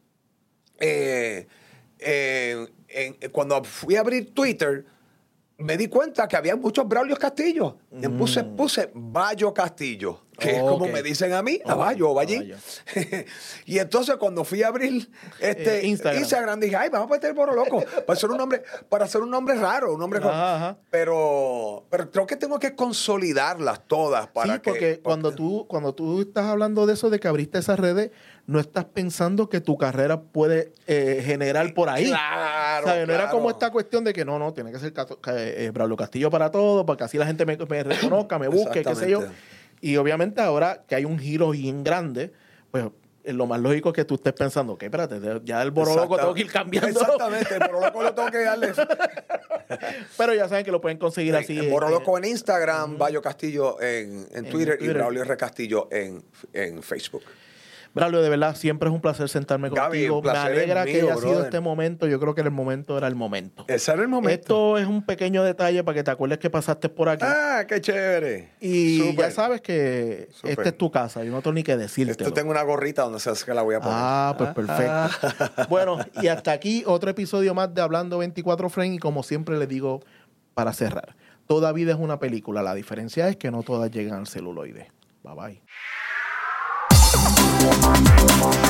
cuando fui a abrir Twitter, me di cuenta que había muchos Braulios Castillo. Puse Bayo Castillo, que es como me dicen a mí, a Bayo o Ballín. Y entonces cuando fui a abrir Instagram, dije, ay, vamos a meter Boroloco para hacer un nombre raro, un nombre pero creo que tengo que consolidarlas todas para porque cuando tú estás hablando de eso, de que abriste esas redes, no estás pensando que tu carrera puede generar por ahí. Claro, ¿sabes? No era como esta cuestión de que no, tiene que ser Braulio Castillo para todo, para que así la gente me reconozca, me busque, qué sé yo. Y obviamente ahora que hay un giro bien grande, pues lo más lógico es que tú estés pensando, ok, espérate, ya el Boroloco tengo que ir cambiando. Exactamente, el Boroloco lo tengo que darle. Pero ya saben que lo pueden conseguir así. El Boroloco en Instagram, Bayo Castillo en Twitter y Braulio R. Castillo en Facebook. Braulio, de verdad, siempre es un placer sentarme Gaby, contigo. Me alegra que haya sido este momento. Yo creo que el momento era el momento. Ese era el momento. Esto es un pequeño detalle para que te acuerdes que pasaste por aquí. Ah, qué chévere. Y ya sabes que esta es tu casa. Yo no tengo ni que decirte. Esto tengo una gorrita donde se hace que la voy a poner. Ah, pues perfecto. Bueno, y hasta aquí otro episodio más de Hablando 24 Frames. Y como siempre les digo, para cerrar, toda vida es una película. La diferencia es que no todas llegan al celuloide. Bye bye.